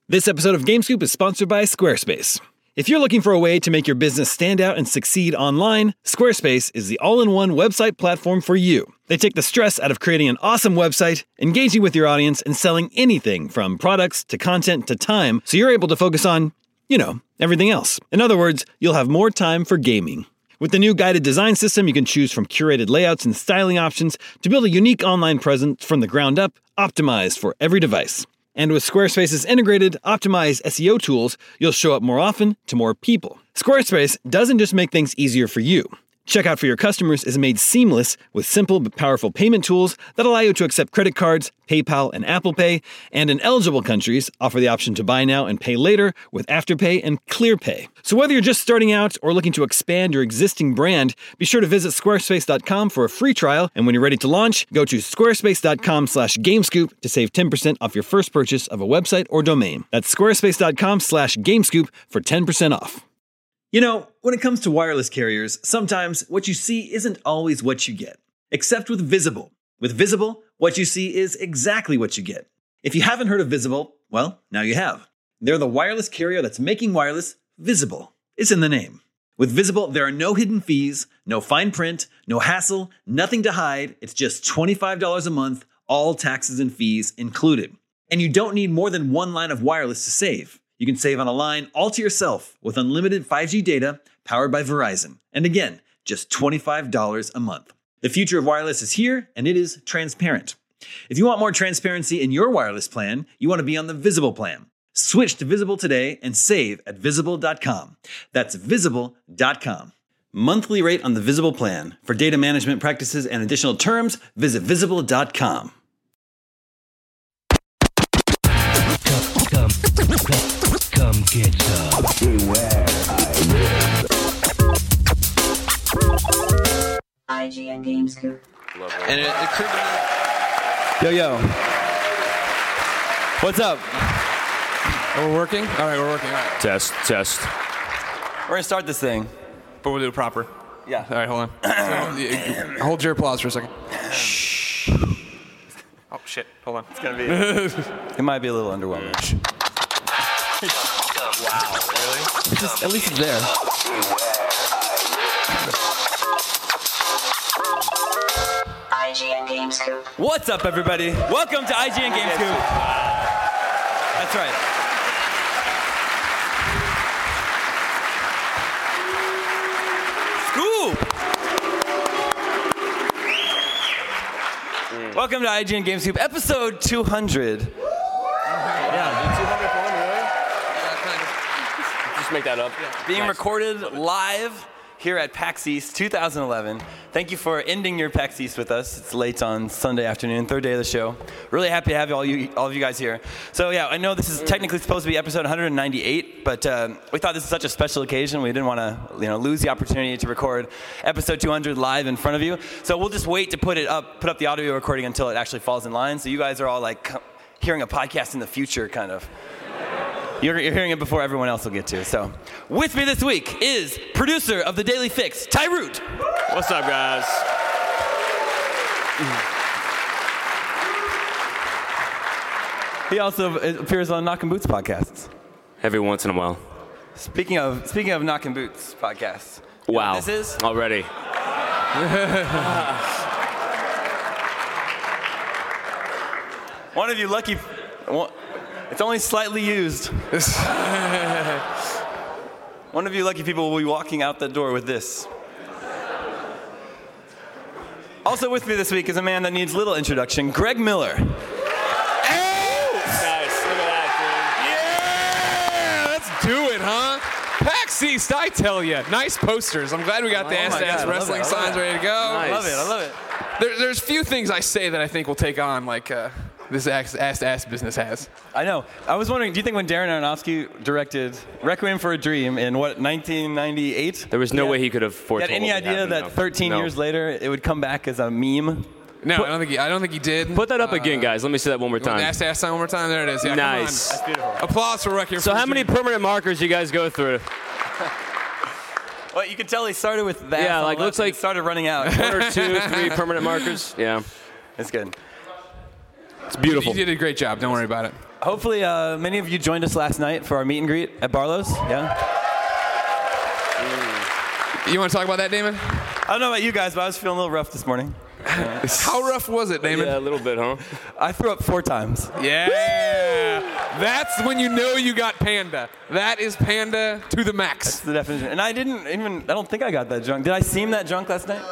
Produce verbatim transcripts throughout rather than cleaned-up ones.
This episode of GameScoop is sponsored by Squarespace. If you're looking for a way to make your business stand out and succeed online, Squarespace is the all-in-one website platform for you. They take the stress out of creating an awesome website, engaging with your audience, and selling anything from products to content to time, so you're able to focus on, you know, everything else. In other words, you'll have more time for gaming. With the new guided design system, you can choose from curated layouts and styling options to build a unique online presence from the ground up, optimized for every device. And with Squarespace's integrated, optimized S E O tools, you'll show up more often to more people. Squarespace doesn't just make things easier for you. Checkout for your customers is made seamless with simple but powerful payment tools that allow you to accept credit cards, PayPal, and Apple Pay, and in eligible countries, offer the option to buy now and pay later with Afterpay and ClearPay. So whether you're just starting out or looking to expand your existing brand, be sure to visit squarespace dot com for a free trial, and when you're ready to launch, go to squarespace dot com slash gamescoop to save ten percent off your first purchase of a website or domain. That's squarespace dot com slash gamescoop for ten percent off. You know, when it comes to wireless carriers, sometimes what you see isn't always what you get. Except with Visible. With Visible, what you see is exactly what you get. If you haven't heard of Visible, well, now you have. They're the wireless carrier that's making wireless visible. It's in the name. With Visible, there are no hidden fees, no fine print, no hassle, nothing to hide. It's just twenty-five dollars a month, all taxes and fees included. And you don't need more than one line of wireless to save. You can save on a line all to yourself with unlimited five G data powered by Verizon. And again, just twenty-five dollars a month. The future of wireless is here, and it is transparent. If you want more transparency in your wireless plan, you want to be on the Visible plan. Switch to Visible today and save at visible dot com. That's visible dot com. Monthly rate on the Visible plan. For data management practices and additional terms, visit visible dot com. Come, come, come get some. Beware, I G N GameScoop. And it occurred to Yo, yo. What's up? me. Are we working? All right, we're working. All right. Test, test. We're gonna start this thing. But we'll do it proper. Yeah. All right, hold on. So, hold your applause for a second. Shh. Oh, shit. Hold on. It's gonna be. It might be a little underwhelming. Wow, really? It's just, at least it's there. I G N GameScoop. What's up, everybody? Welcome to I G N GameScoop. That's right. Scoop! Welcome to I G N GameScoop, episode two hundred. Yeah, two hundred for one, really? Yeah, kind of. Just make that up. Being Nice. recorded live here at PAX East twenty eleven. Thank you for ending your PAX East with us. It's late on Sunday afternoon, third day of the show. Really happy to have all you, all of you guys here. So yeah, I know this is technically supposed to be episode one hundred ninety-eight, but uh, we thought this is such a special occasion. We didn't want to, you know, lose the opportunity to record episode two hundred live in front of you. So we'll just wait to put it up, put up the audio recording until it actually falls in line. So you guys are all like hearing a podcast in the future, kind of. You're, you're hearing it before everyone else will get to. So, with me this week is producer of the Daily Fix, Ty Root. What's up, guys? He also appears on Knockin' Boots podcasts. Every once in a while. Speaking of speaking of Knockin' Boots podcasts. You know Wow. what this is? Already. One of you lucky. One, it's only slightly used. One of you lucky people will be walking out the door with this. Also with me this week is a man that needs little introduction, Greg Miller. Nice. Look at that, Yeah! Let's do it, huh? PAX East, I tell you. Nice posters. I'm glad we got the Oh Ass my to Ass God, I love Wrestling it, I love signs it. ready to go. Nice. I love it, I love it. There, there's few things I say that I think will take on like uh, this Ass to Ass business has. I know. I was wondering, do you think when Darren Aronofsky directed Requiem for a Dream in, what, nineteen ninety-eight? There was no Yeah. way he could have You foretold had any what would idea happen, that no. thirteen No. years later it would come back as a meme? No, I don't think he. I don't think he did. Put that up again, guys. Let me see that one more You want the time. Ass to Ass sign one more time. There it is. Yeah, Nice. Come on. Applause for Requiem. So for a how many Dream. permanent markers you guys go through? Well, you can tell he started with that. Yeah, like, looks like- started running out. One or two, three permanent markers? Yeah. It's good. It's beautiful. You did a great job. Don't worry about it. hopefully, uh, many of you joined us last night for our meet and greet at Barlow's. Yeah. You want to talk about that, Damon? I don't know about you guys, but I was feeling a little rough this morning. How rough was it, Damon? Yeah, a little bit, huh? I threw up four times. Yeah. That's when you know you got Panda. That is Panda to the max. That's the definition. And I didn't even, I don't think I got that drunk. Did I seem that drunk last night?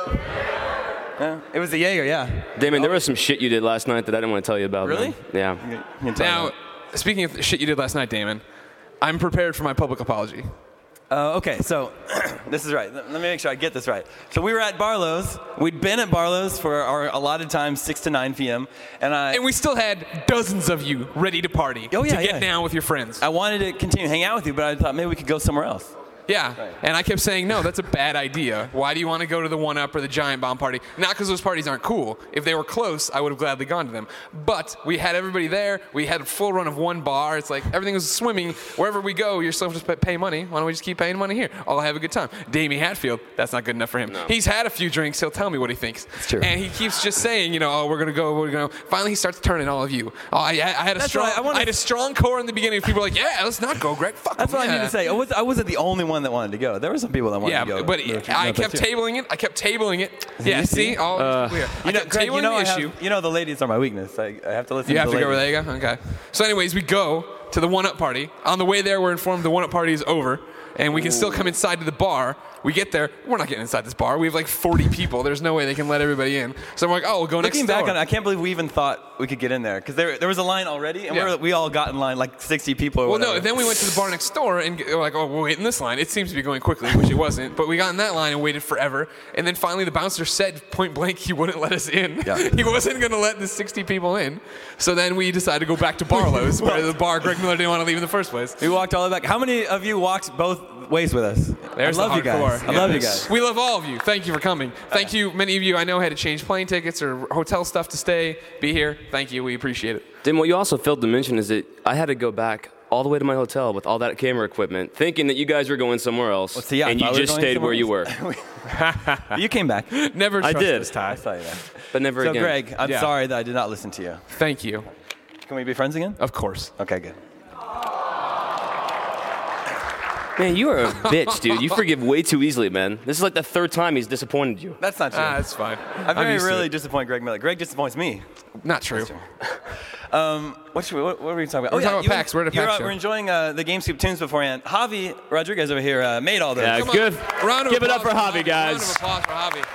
Yeah. It was a Jaeger, yeah. Damon, there was some shit you did last night that I didn't want to tell you about. Really? Man. Yeah. You can tell Now, me. speaking of shit you did last night, Damon, I'm prepared for my public apology. Uh, okay, so this is right. Let me make sure I get this right. So we were at Barlow's. We'd been at Barlow's for our allotted time, six to nine p.m. And I, And we still had dozens of you ready to party. Oh, yeah, to get yeah. down with your friends. I wanted to continue hanging out with you, but I thought maybe we could go somewhere else. Yeah, and I kept saying, no, that's a bad idea. Why do you want to go to the one-up or the Giant Bomb party? Not because those parties aren't cool. If they were close, I would have gladly gone to them. But we had everybody there. We had a full run of one bar. It's like everything was swimming. Wherever we go, you're still just pay money. Why don't we just keep paying money here? I'll have a good time. Damie Hatfield, that's not good enough for him. No. He's had a few drinks. He'll tell me what he thinks. It's true. And he keeps just saying, you know, oh, we're going to go, we're going to. Finally, he starts turning all of you. Oh, I, I had a That's strong right, I wanna- I had a strong core in the beginning. People were like, yeah, let's not go, Greg. Fuck That's him, what I yeah. need to say. I, was, I wasn't the only one that wanted to go. There were some people that wanted Yeah, to go. but No, I no, kept too. tabling it. I kept tabling it. Yeah, You see? see? All Uh, clear. I You know, kept Greg, tabling you know, the I issue. have, you know the ladies are my weakness. I, I have to listen You to have the to go where ladies. they go? Okay. So anyways, we go to the one-up party. On the way there, we're informed the one-up party is over, and we can still come inside to the bar. We get there. We're not getting inside this bar. We have like forty people. There's no way they can let everybody in. So I'm like, oh, we'll go next Looking door. back on it, I can't believe we even thought we could get in there because there, there was a line already, and Yeah. we, were, we all got in line, like sixty people or Well, whatever. no, then we went to the bar next door and we're like, oh, we'll wait in this line. It seems to be going quickly, which it wasn't. But we got in that line and waited forever. And then finally the bouncer said point blank he wouldn't let us in. Yeah. He wasn't going to let the sixty people in. So then we decided to go back to Barlow's, where the bar Greg Miller didn't want to leave in the first place. We walked all the way back. How many of you walked both ways with us? There's I love the you guys. hardcore. I love Yeah. you guys. We love all of you. Thank you for coming. Thank you. Many of you I know had to change plane tickets or hotel stuff to stay, be here. Thank you. We appreciate it. Then what you also failed to mention is that I had to go back all the way to my hotel with all that camera equipment, thinking that you guys were going somewhere else, Well, see, I and you thought we were just going stayed somewhere where you were. else. You came back. Never I trust did. this, I Ty. saw you there. But never So, again. Greg, I'm Yeah. sorry that I did not listen to you. Thank you. Can we be friends again? Of course. Okay, good. Man, you are a bitch, dude. You forgive way too easily, man. This is like the third time he's disappointed you. That's not true. Ah, that's fine. I I'm very used to rarely it. disappoint Greg Miller. Greg disappoints me. Not true. Um, what, should we, what, what were we talking about? We're oh, talking yeah, about you- PAX. We're at a you're, PAX uh, show. We're enjoying uh, the Game Scoop tunes beforehand. Javi Rodriguez over here uh, made all those. Yeah, Come on. good. Round of Give it up applause for Javi, Round guys. of applause for Javi.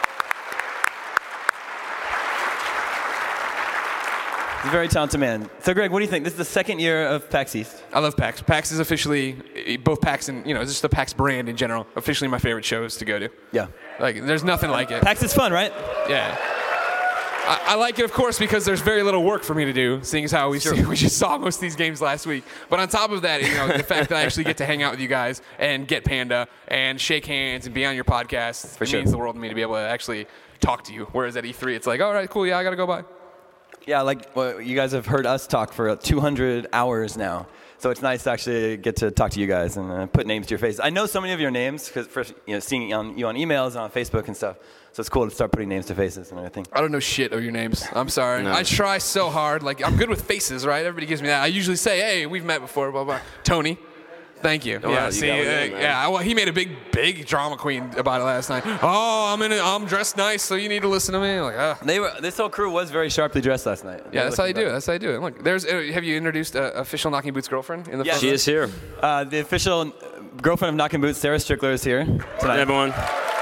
He's a very talented man. So, Greg, what do you think? This is the second year of PAX East. I love PAX. PAX is officially, both PAX and, you know, just the PAX brand in general, officially my favorite shows to go to. Yeah. Like, there's nothing like it. PAX is fun, right? Yeah. I, I like it, of course, because there's very little work for me to do, seeing as how we, see, we just saw most of these games last week. But on top of that, you know, the fact that I actually get to hang out with you guys and get Panda and shake hands and be on your podcast For it sure. means the world to me to be able to actually talk to you. Whereas at E three, it's like, all right, cool, yeah, I got to go by. Yeah, like well, you guys have heard us talk for two hundred hours now. So it's nice to actually get to talk to you guys and uh, put names to your faces. I know so many of your names because first, you know, seeing you on, you on emails and on Facebook and stuff. So it's cool to start putting names to faces and everything. I don't know shit of your names. I'm sorry. No. I try so hard. Like, I'm good with faces, right? Everybody gives me that. I usually say, hey, we've met before, blah, blah. Tony. Thank you. wow, yeah, you see, got uh, it in, man. yeah. Well, he made a big, big drama queen about it last night. Oh, I'm in. A, I'm dressed nice, so you need to listen to me. Like, ah. They were. This whole crew was very sharply dressed last night. Yeah, that's how you do it. it. That's how you do it. Look, there's. Uh, have you introduced uh, official Knocking Boots girlfriend in the Yes. front She row? is here. Uh, the official girlfriend of Knockin' Boots, Sarah Strickler, is here tonight. Hi, everyone.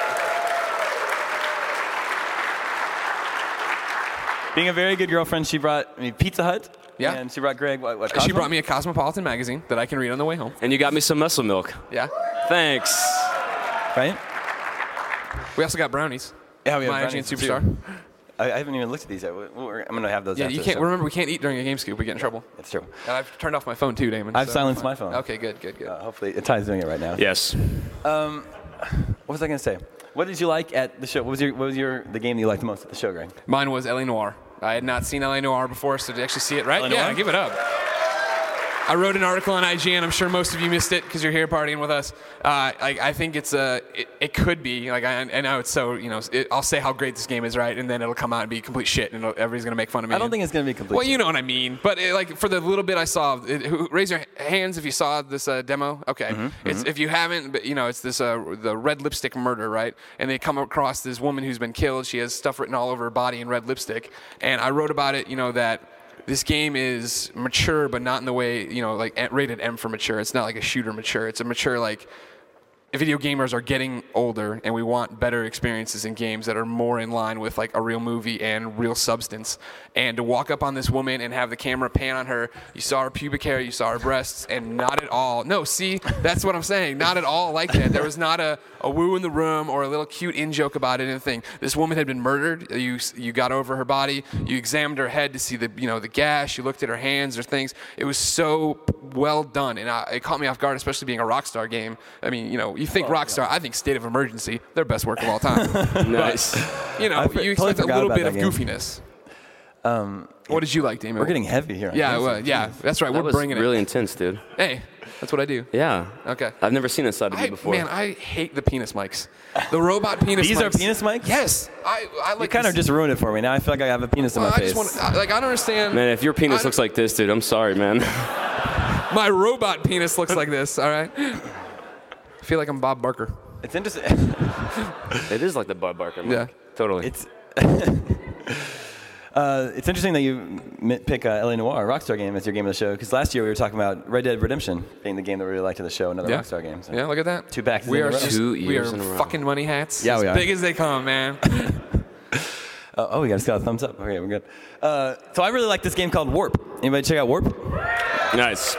Being a very good girlfriend, she brought I mean, Pizza Hut. Yeah. And she brought Greg what? what She Cosmo? brought me a Cosmopolitan magazine that I can read on the way home. And you got me some muscle milk. Yeah. Thanks. Right? We also got brownies. Yeah, we have My Agent brownies, too. Superstar. I, I haven't even looked at these yet. We're, we're, I'm gonna have those. Yeah, after you the can't. show. Remember, we can't eat during a game scoop. We get in trouble. It's true. And I've turned off my phone too, Damon. I've so- silenced my phone. Okay, good, good, good. Uh, hopefully, Ty's doing it right now. Yes. What was I gonna say? What did you like at the show? What was your What was your the game that you liked the most at the show, Greg? Mine was L A Noire. I had not seen L A Noire before, so to actually see it, right? L A Yeah, Noire? give it up. I wrote an article on I G N. I'm sure most of you missed it because you're here partying with us. Uh, like, I think it's a, it, it could be, like, I, I know it's so, you know, it, I'll say how great this game is, right? And then it'll come out and be complete shit, and it'll, everybody's going to make fun of me. I don't think it's going to be complete Well, shit. you know what I mean. But, it, like, for the little bit I saw, it, who, raise your hands if you saw this uh, demo. Okay. Mm-hmm, It's, if you haven't, but, you know, it's this, uh, the red lipstick murder, right? And they come across this woman who's been killed. She has stuff written all over her body in red lipstick. And I wrote about it, you know, that this game is mature, but not in the way, you know, like rated M for mature. It's not like a shooter mature. It's a mature, like, video gamers are getting older, and we want better experiences in games that are more in line with, like, a real movie and real substance. And to walk up on this woman and have the camera pan on her, you saw her pubic hair, you saw her breasts, and not at all. No, see, that's what I'm saying. Not at all like that. There was not a, a woo in the room or a little cute in-joke about it, anything. This woman had been murdered. You you got over her body. You examined her head to see the, you know, the gash. You looked at her hands or things. It was so well done, and I, it caught me off guard, especially being a Rockstar game. I mean, you know, you think Rockstar, I think State of Emergency, their best work of all time. Nice. But, you know, I f- you totally expect a forgot little about bit of that game. goofiness. Um, what did you like, Damon? We're getting heavy here. Yeah, well, yeah, that's right. That We're was bringing really it. intense, dude. Hey, that's what I do. Yeah. Okay. I've never seen this side of I, you before. man, I hate the penis mics. The robot penis These mics. are penis mics? Yes. I, I like You kind of this- just ruined it for me. Now I feel like I have a penis in well, my I face. just want, like, I don't understand. Man, if your penis I- looks like this, dude, I'm sorry, man. My robot penis looks like this. All right. I feel like I'm Bob Barker. It's interesting. It is like the Bob Barker, man. Yeah. Totally. It's uh, it's interesting that you m- pick uh, L A Noire, a Rockstar game, as your game of the show. Because last year we were talking about Red Dead Redemption being the game that we really liked of the show, another Yeah. Rockstar game. So. Yeah, look at that. Two backs We in a are row. just, Two we years are in a row. fucking money hats. Yeah, as we are. big as they come, man. Uh, oh, we got, got a thumbs up. Okay, we're good. Uh, so I really like this game called Warp. Anybody check out Warp? Nice.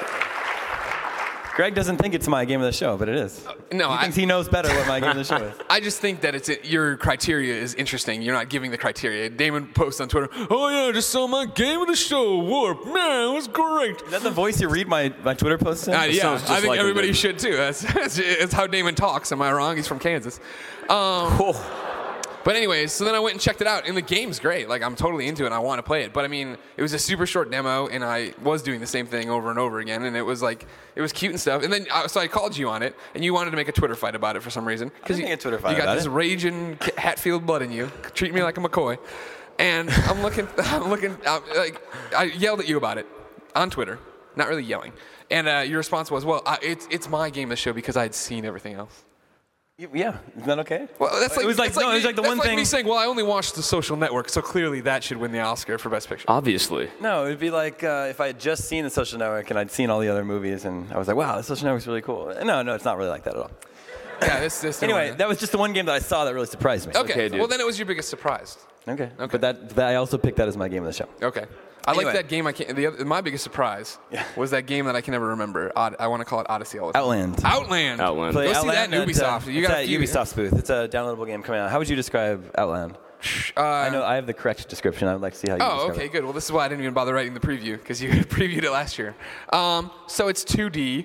Greg doesn't think it's my game of the show, but it is. no, he I- thinks he knows better what my game of the show is. I just think that it's your criteria is interesting. You're not giving the criteria. Damon posts on Twitter, "Oh yeah, I just saw my game of the show, Warp. Man, it was great." Is that the voice you read my, my Twitter posts in? Uh, yeah, sounds just I think like him, everybody dude. should too. That's, that's, that's how Damon talks. Am I wrong? He's from Kansas. Um, Cool. But anyways, so then I went and checked it out, and the game's great. Like, I'm totally into it, and I want to play it. But I mean, it was a super short demo, and I was doing the same thing over and over again, and it was like, it was cute and stuff. And then, uh, so I called you on it, and you wanted to make a Twitter fight about it for some reason. I didn't you, make a Twitter fight You got about this it. raging K- Hatfield blood in you. Treat me like a McCoy. And I'm looking, I'm looking, I'm, like, I yelled at you about it on Twitter. Not really yelling. And uh, your response was, well, I, it's, it's my game of the show because I had seen everything else. Yeah, isn't that okay? Well, that's like it was like, that's like no, me, it was like the that's one like thing. me saying, "Well, I only watched The Social Network, so clearly that should win the Oscar for Best Picture." Obviously. No, it'd be like uh, if I had just seen The Social Network and I'd seen all the other movies and I was like, wow, The Social Network's really cool. No, no, it's not really like that at all. Yeah, this. this Anyway, that was just the one game that I saw that really surprised me. okay. okay, dude. Well, then it was your biggest surprise. Okay. Okay. But that, that I also picked that as my game of the show. Okay. I Anyway. like that game. I can't. The other, my biggest surprise Yeah. was that game that I can never remember. Odd, I want to call it Odyssey all the time. Outland. Outland. Outland. Play Go see that Outland in at, Ubisoft. uh, You it's got a at few. Ubisoft's booth. It's a downloadable game coming out. How would you describe Outland? Uh, I know I have the correct description. I'd like to see how you Oh, describe okay, it. good. Well, this is why I didn't even bother writing the preview because you previewed it last year. Um, so it's two D,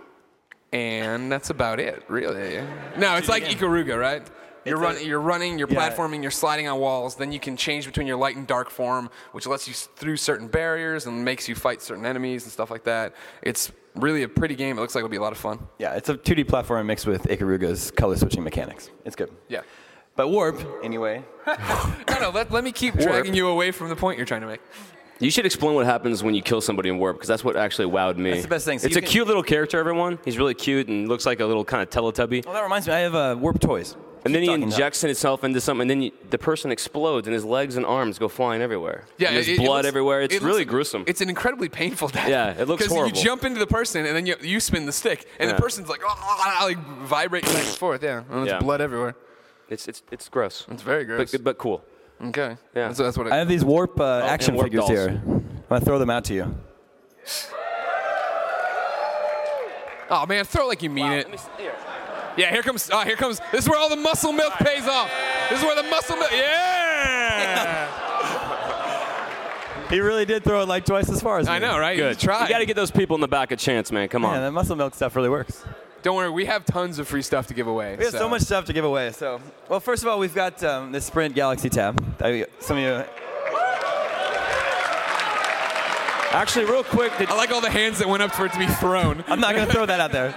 and that's about it, really. No, it's like Ikaruga, right? You're, It's run, a- you're running, you're Yeah. platforming, you're sliding on walls. Then you can change between your light and dark form, which lets you s- through certain barriers and makes you fight certain enemies and stuff like that. It's really a pretty game. It looks like it'll be a lot of fun. Yeah, it's a two D platform mixed with Ikaruga's color switching mechanics. It's good. Yeah. But Warp, anyway. No, no, let, let me keep dragging you away from the point you're trying to make. You should explain what happens when you kill somebody in Warp, because that's what actually wowed me. That's the best thing. So it's you a can- cute little character, everyone. He's really cute and looks like a little kind of Teletubby. Well, that reminds me. I have uh, Warp toys. And then Keep he talking, injects himself into something, and then you, the person explodes, and his legs and arms go flying everywhere. Yeah, and there's it- it blood looks- everywhere. It's it looks really like- gruesome. It's an incredibly painful death. Yeah, it looks Because horrible. you jump into the person and then you, you spin the stick, and Yeah. the person's like, oh, like vibrating back and forth. Yeah, and there's Yeah. blood everywhere. It's it's it's gross. It's very gross. But, but cool. Okay. Yeah. That's, that's what I it, have these Warp uh, action Warp figures dolls. here. I'm going to throw them out to you. Oh man, throw it like you mean it. Yeah, here comes. Oh, here comes. This is where all the muscle milk pays off. This is where the muscle milk. Yeah. He really did throw it like twice as far as I me. know, right? Good. You tried. You got to get those people in the back a chance, man. Come on. Yeah, that muscle milk stuff really works. Don't worry, we have tons of free stuff to give away. We have so much stuff to give away. So, well, first of all, we've got um, this Sprint Galaxy tab. I, some of you. Actually, real quick, did, I like all the hands that went up for it to be thrown. I'm not going to throw that out there.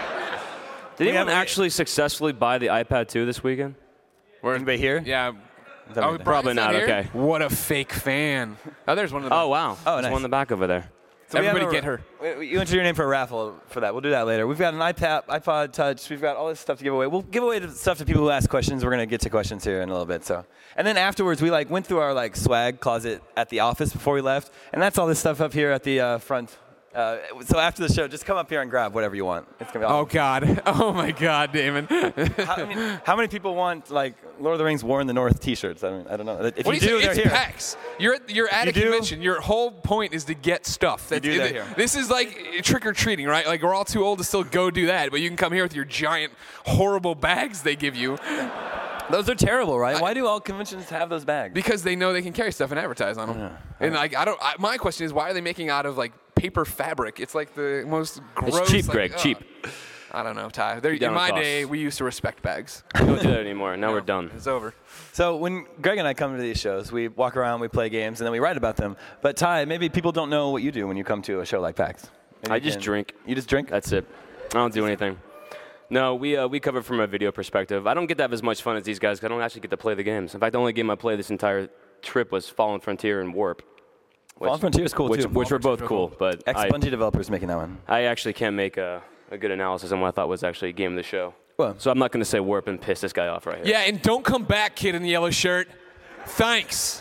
did anyone have- actually successfully buy the iPad two this weekend? Anybody here? Yeah. That Oh, right there. Probably Brian's not, here? okay. What a fake fan. Oh, there's one of them. Oh, wow. Oh, There's nice. one in the back over there. So we have Everybody a- get her. we- You enter your name for a raffle for that. We'll do that later. We've got an iPad, iPod Touch. We've got all this stuff to give away. We'll give away the stuff to people who ask questions. We're gonna get to questions here in a little bit. So, and then afterwards, we like went through our like swag closet at the office before we left, and that's all this stuff up here at the uh, front. Uh, so after the show, just come up here and grab whatever you want. It's gonna be Oh, awesome. God. Oh, my God, Damon. How, I mean, how many people want like Lord of the Rings War in the North T-shirts? I mean, I don't know. If What you do do, you they're say? It's here. PAX. You're at, you're at You a do? convention. Your whole point is to get stuff. That's, do that here. This is like trick or treating, right? Like we're all too old to still go do that, but you can come here with your giant, horrible bags they give you Those are terrible, right? Why do all conventions have those bags? because they know they can carry stuff and advertise on them. And like I don't. I, my question is, why are they making out of like paper fabric? It's like the most gross. It's cheap, like, Greg, ugh. cheap. I don't know, Ty. There, in Down my costs. day, we used to respect bags. We don't do that anymore. Now we're done. It's over. So when Greg and I come to these shows, we walk around, we play games, and then we write about them. But Ty, maybe people don't know what you do when you come to a show like PAX. Maybe I you just can- drink. You just drink? That's it. I don't do anything. No, we uh, we cover from a video perspective. I don't get to have as much fun as these guys 'cause I don't actually get to play the games. In fact, the only game I played this entire trip was Fallen Frontier and Warp. Which, Fallen Frontier is cool, which, too. Which were Fallen both Frontier's cool, but I, Ex-Bungie developers making that one. I actually can't make a, a good analysis on what I thought was actually a game of the show. Well- so I'm not going to say Warp and piss this guy off right here. Yeah, and don't come back, kid in the yellow shirt. Thanks.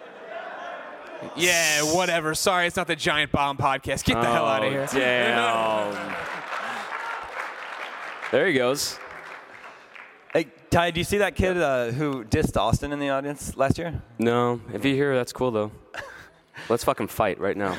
Yeah, whatever. Sorry, it's not the Giant Bomb podcast. Get the hell out of Oh, here. Damn. There he goes. Hey, Ty, do you see that kid uh, who dissed Austin in the audience last year? No, if you're here, that's cool though. Let's fucking fight right now.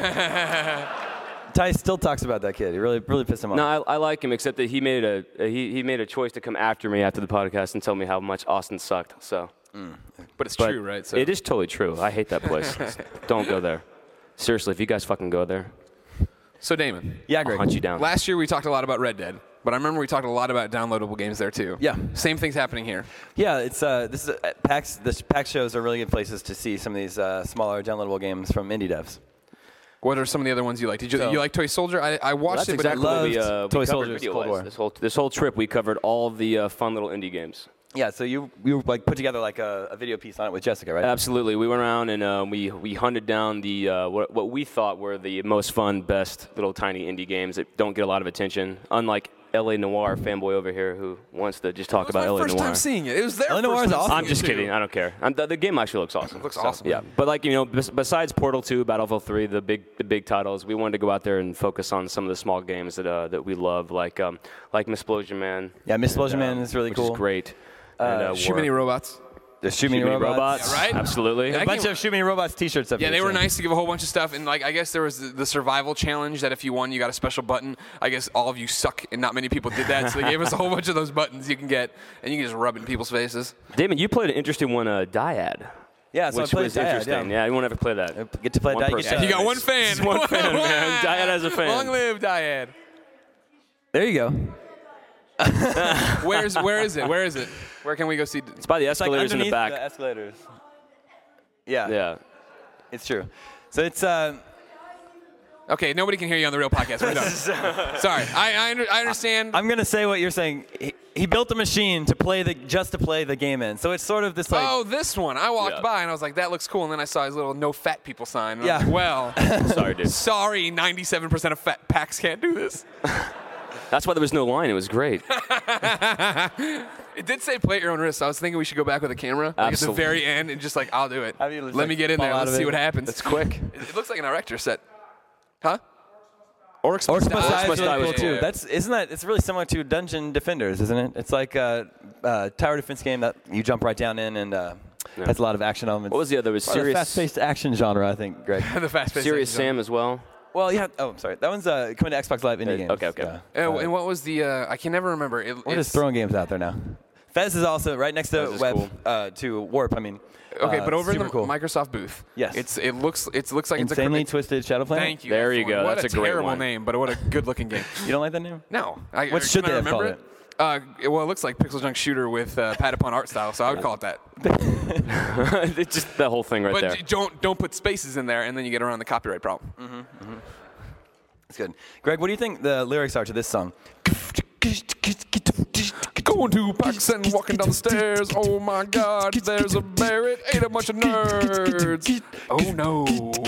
Ty still talks about that kid. He really, really pissed him off. No, I, I like him, except that he made a he, he made a choice to come after me after the podcast and tell me how much Austin sucked. So, But it's but true, right? So it is totally true. I hate that place. Don't go there. Seriously, if you guys fucking go there, So Damon, yeah, I'll Greg. hunt you down. last year we talked a lot about Red Dead, but I remember we talked a lot about downloadable games there too. Yeah. Same thing's happening here. Yeah, it's uh, this is uh, PAX. The PAX shows are really good places to see some of these uh, smaller downloadable games from indie devs. What are some of the other ones you like? Did you So- you like Toy Soldier? I, I watched That's it, but exactly what we, loved uh, we Toy covered Soldiers video-wise. Cold War. This whole this whole trip, we covered all the uh, fun little indie games. Yeah, so you you like put together like a, a video piece on it with Jessica, right? Absolutely, we went around and uh, we we hunted down the uh, what, what we thought were the most fun, best little tiny indie games that don't get a lot of attention. Unlike L A Noire fanboy over here who wants to just talk it was about my L A first Noire. time seeing it. It was their L A first Noire is time awesome. seeing I'm it, just too. kidding. I don't care. I'm, the, the game actually looks awesome. It looks So, awesome. Yeah, but like you know, bes- besides Portal two, Battlefield three, the big the big titles, we wanted to go out there and focus on some of the small games that uh, that we love, like um, like Misplosion Man. Yeah, Misplosion and, Man uh, is really which cool. is great. and, uh, Shoot War. many robots. There's Shoot Shoot Many Many Robots. Robots. Yeah, right? Absolutely. A I bunch can- of Shoot Many Robots T-shirts up Yeah, here, they were too. nice to give a whole bunch of stuff, and like I guess there was the, the survival challenge that if you won, you got a special button. I guess all of you suck, and not many people did that, so they gave us a whole bunch of those buttons you can get, and you can just rub it in people's faces. Damon, you played an interesting one, uh, Dyad. Yeah, so which I played was Dyad, interesting. yeah. Yeah, you won't ever play that. Get to play One Dyad. person. Get to- You got one fan. Just one fan, man. Dyad has a fan. Long live Dyad. There you go. Where's where is it? Where is it? Where can we go see? It's by the It's like escalators in the underneath back. the escalators. Yeah, yeah. it's true. So it's uh, Okay, nobody can hear you on the real podcast. We're done. Sorry, I I, under, I understand. I'm gonna say what you're saying. He, he built a machine to play the just to play the game in. So it's sort of this like. Oh, this one. I walked Yeah. by and I was like, that looks cool. And then I saw his little no fat people sign. And Yeah. I was like, well, Sorry, dude. sorry, ninety-seven percent of fat packs can't do this. That's why there was no line. It was great. It did say play at your own risk. So I was thinking we should go back with a camera like at the Absolutely. very end and just like, I'll do it. Have you just, Let like, me get in fall there. out Let's of see it? what happens. It's quick. It, it looks like an erector set. Huh? Orcs Orcs Must Must Die. Die is Die really was cool cool. too. That's isn't that? It's really similar to Dungeon Defenders, isn't it? It's like a, a tower defense game that you jump right down in and uh, has a lot of action elements. What was the other? It was Part of the Serious, fast-paced action genre, I think, Greg. the fast-paced Serious action Sam as well. Well, yeah. Oh, I'm sorry. That one's uh, coming to Xbox Live indie Uh, games. okay, okay. Yeah. genre. Uh, Uh, and what was the? Uh, I can never remember. It, We're it's- just throwing games out there now. Fez is also right next to Fez is Web cool. uh, to Warp. I mean. Okay, uh, but over in super the cool. Microsoft booth, Yes. it's it looks it looks like Insanely it's a Twisted Shadow Planet. Thank you. There you Excellent. go. What That's a a great terrible one. name, but what a good-looking game. You don't like that name? No. I, What should can they I have remember called it? Uh, well, it looks like Pixel Junk Shooter with uh, Patapon art style, so I would call it that. It's just the whole thing right but there. d- don't don't put spaces in there, and then you get around the copyright problem. That's good. Greg, what do you think the lyrics are to this song? Going to Pax and walking down the stairs. Oh my God, there's a bear. It ate a bunch of nerds. Oh no.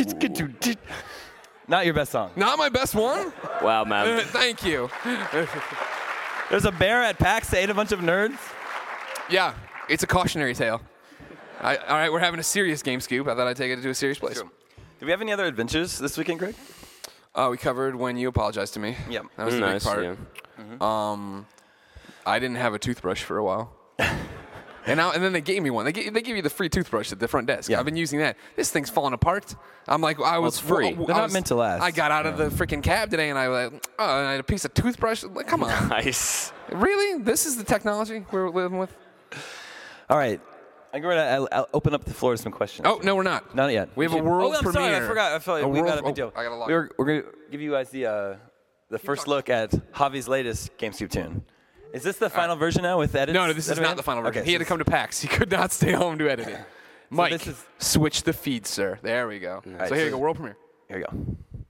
Not your best song. Not my best one? Wow, Uh, man. thank you. There's a bear at PAX that ate a bunch of nerds? Yeah, it's a cautionary tale. I, all right, we're having a serious game scoop. I thought I'd take it to a serious place. True. Do we have any other adventures this weekend, Greg? Uh, we covered when you apologized to me. Yep. That was the Nice, big part. yeah. Um, I didn't have a toothbrush for a while. And now, and then they gave me one. They give, they give you the free toothbrush at the front desk. Yeah. I've been using that. This thing's falling apart. I'm like, I was it's free. I They're not was- meant to last. I got out of the freaking cab today, and I was like, oh, and I had a piece of toothbrush. Like, come on, Nice. really? This is the technology we're living with? All right. I'm going to I'll, I'll open up the floor to some questions. Oh no, we're not. Not yet. We have a world oh, I'm premiere. sorry. I forgot. I felt A we got world- a big oh, deal. I got a lot. We were, we're going to give you guys the uh, the first look at Javi's latest GameScoop tune. Is this the final version now with edits? No, no, this is Edited not in? the final version. Okay, he so had to come to PAX. He could not stay home to edit it. Mike, this is- switch the feed, sir. There we go. right, so here you so- go, world premiere. Here we go.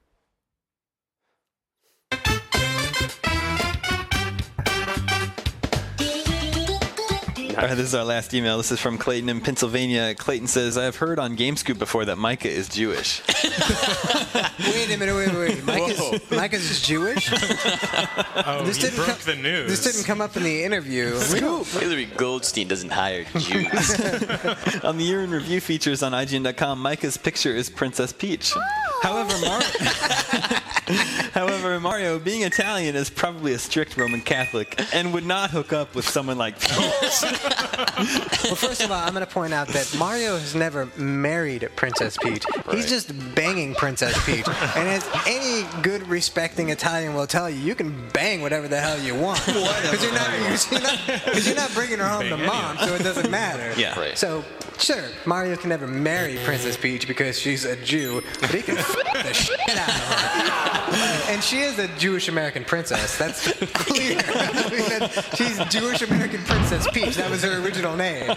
All right, this is our last email. This is from Clayton in Pennsylvania. Clayton says, I have heard on GameScoop before that Micah is Jewish. Wait a minute, wait, wait, wait. Micah's, Micah's Jewish? Oh, This you didn't broke co- the news. This didn't come up in the interview. We don't- Hillary Goldstein doesn't hire Jews. On the Year in Review features on I G N dot com, Micah's picture is Princess Peach. However, Mar- However, Mario, being Italian, is probably a strict Roman Catholic and would not hook up with someone like Peach. Well, first of all, I'm going to point out that Mario has never married Princess Peach. He's just banging Princess Peach. And as any good, respecting Italian will tell you, you can bang whatever the hell you want. Because you're not, you're, not, 'cause you're not bringing her home to mom, so it doesn't matter. Yeah. Right. So, sure, Mario can never marry Princess Peach because she's a Jew, but he can f the shit out of her. And she is a Jewish American princess. That's clear. I mean, that she's Jewish American Princess Peach. That was her original name.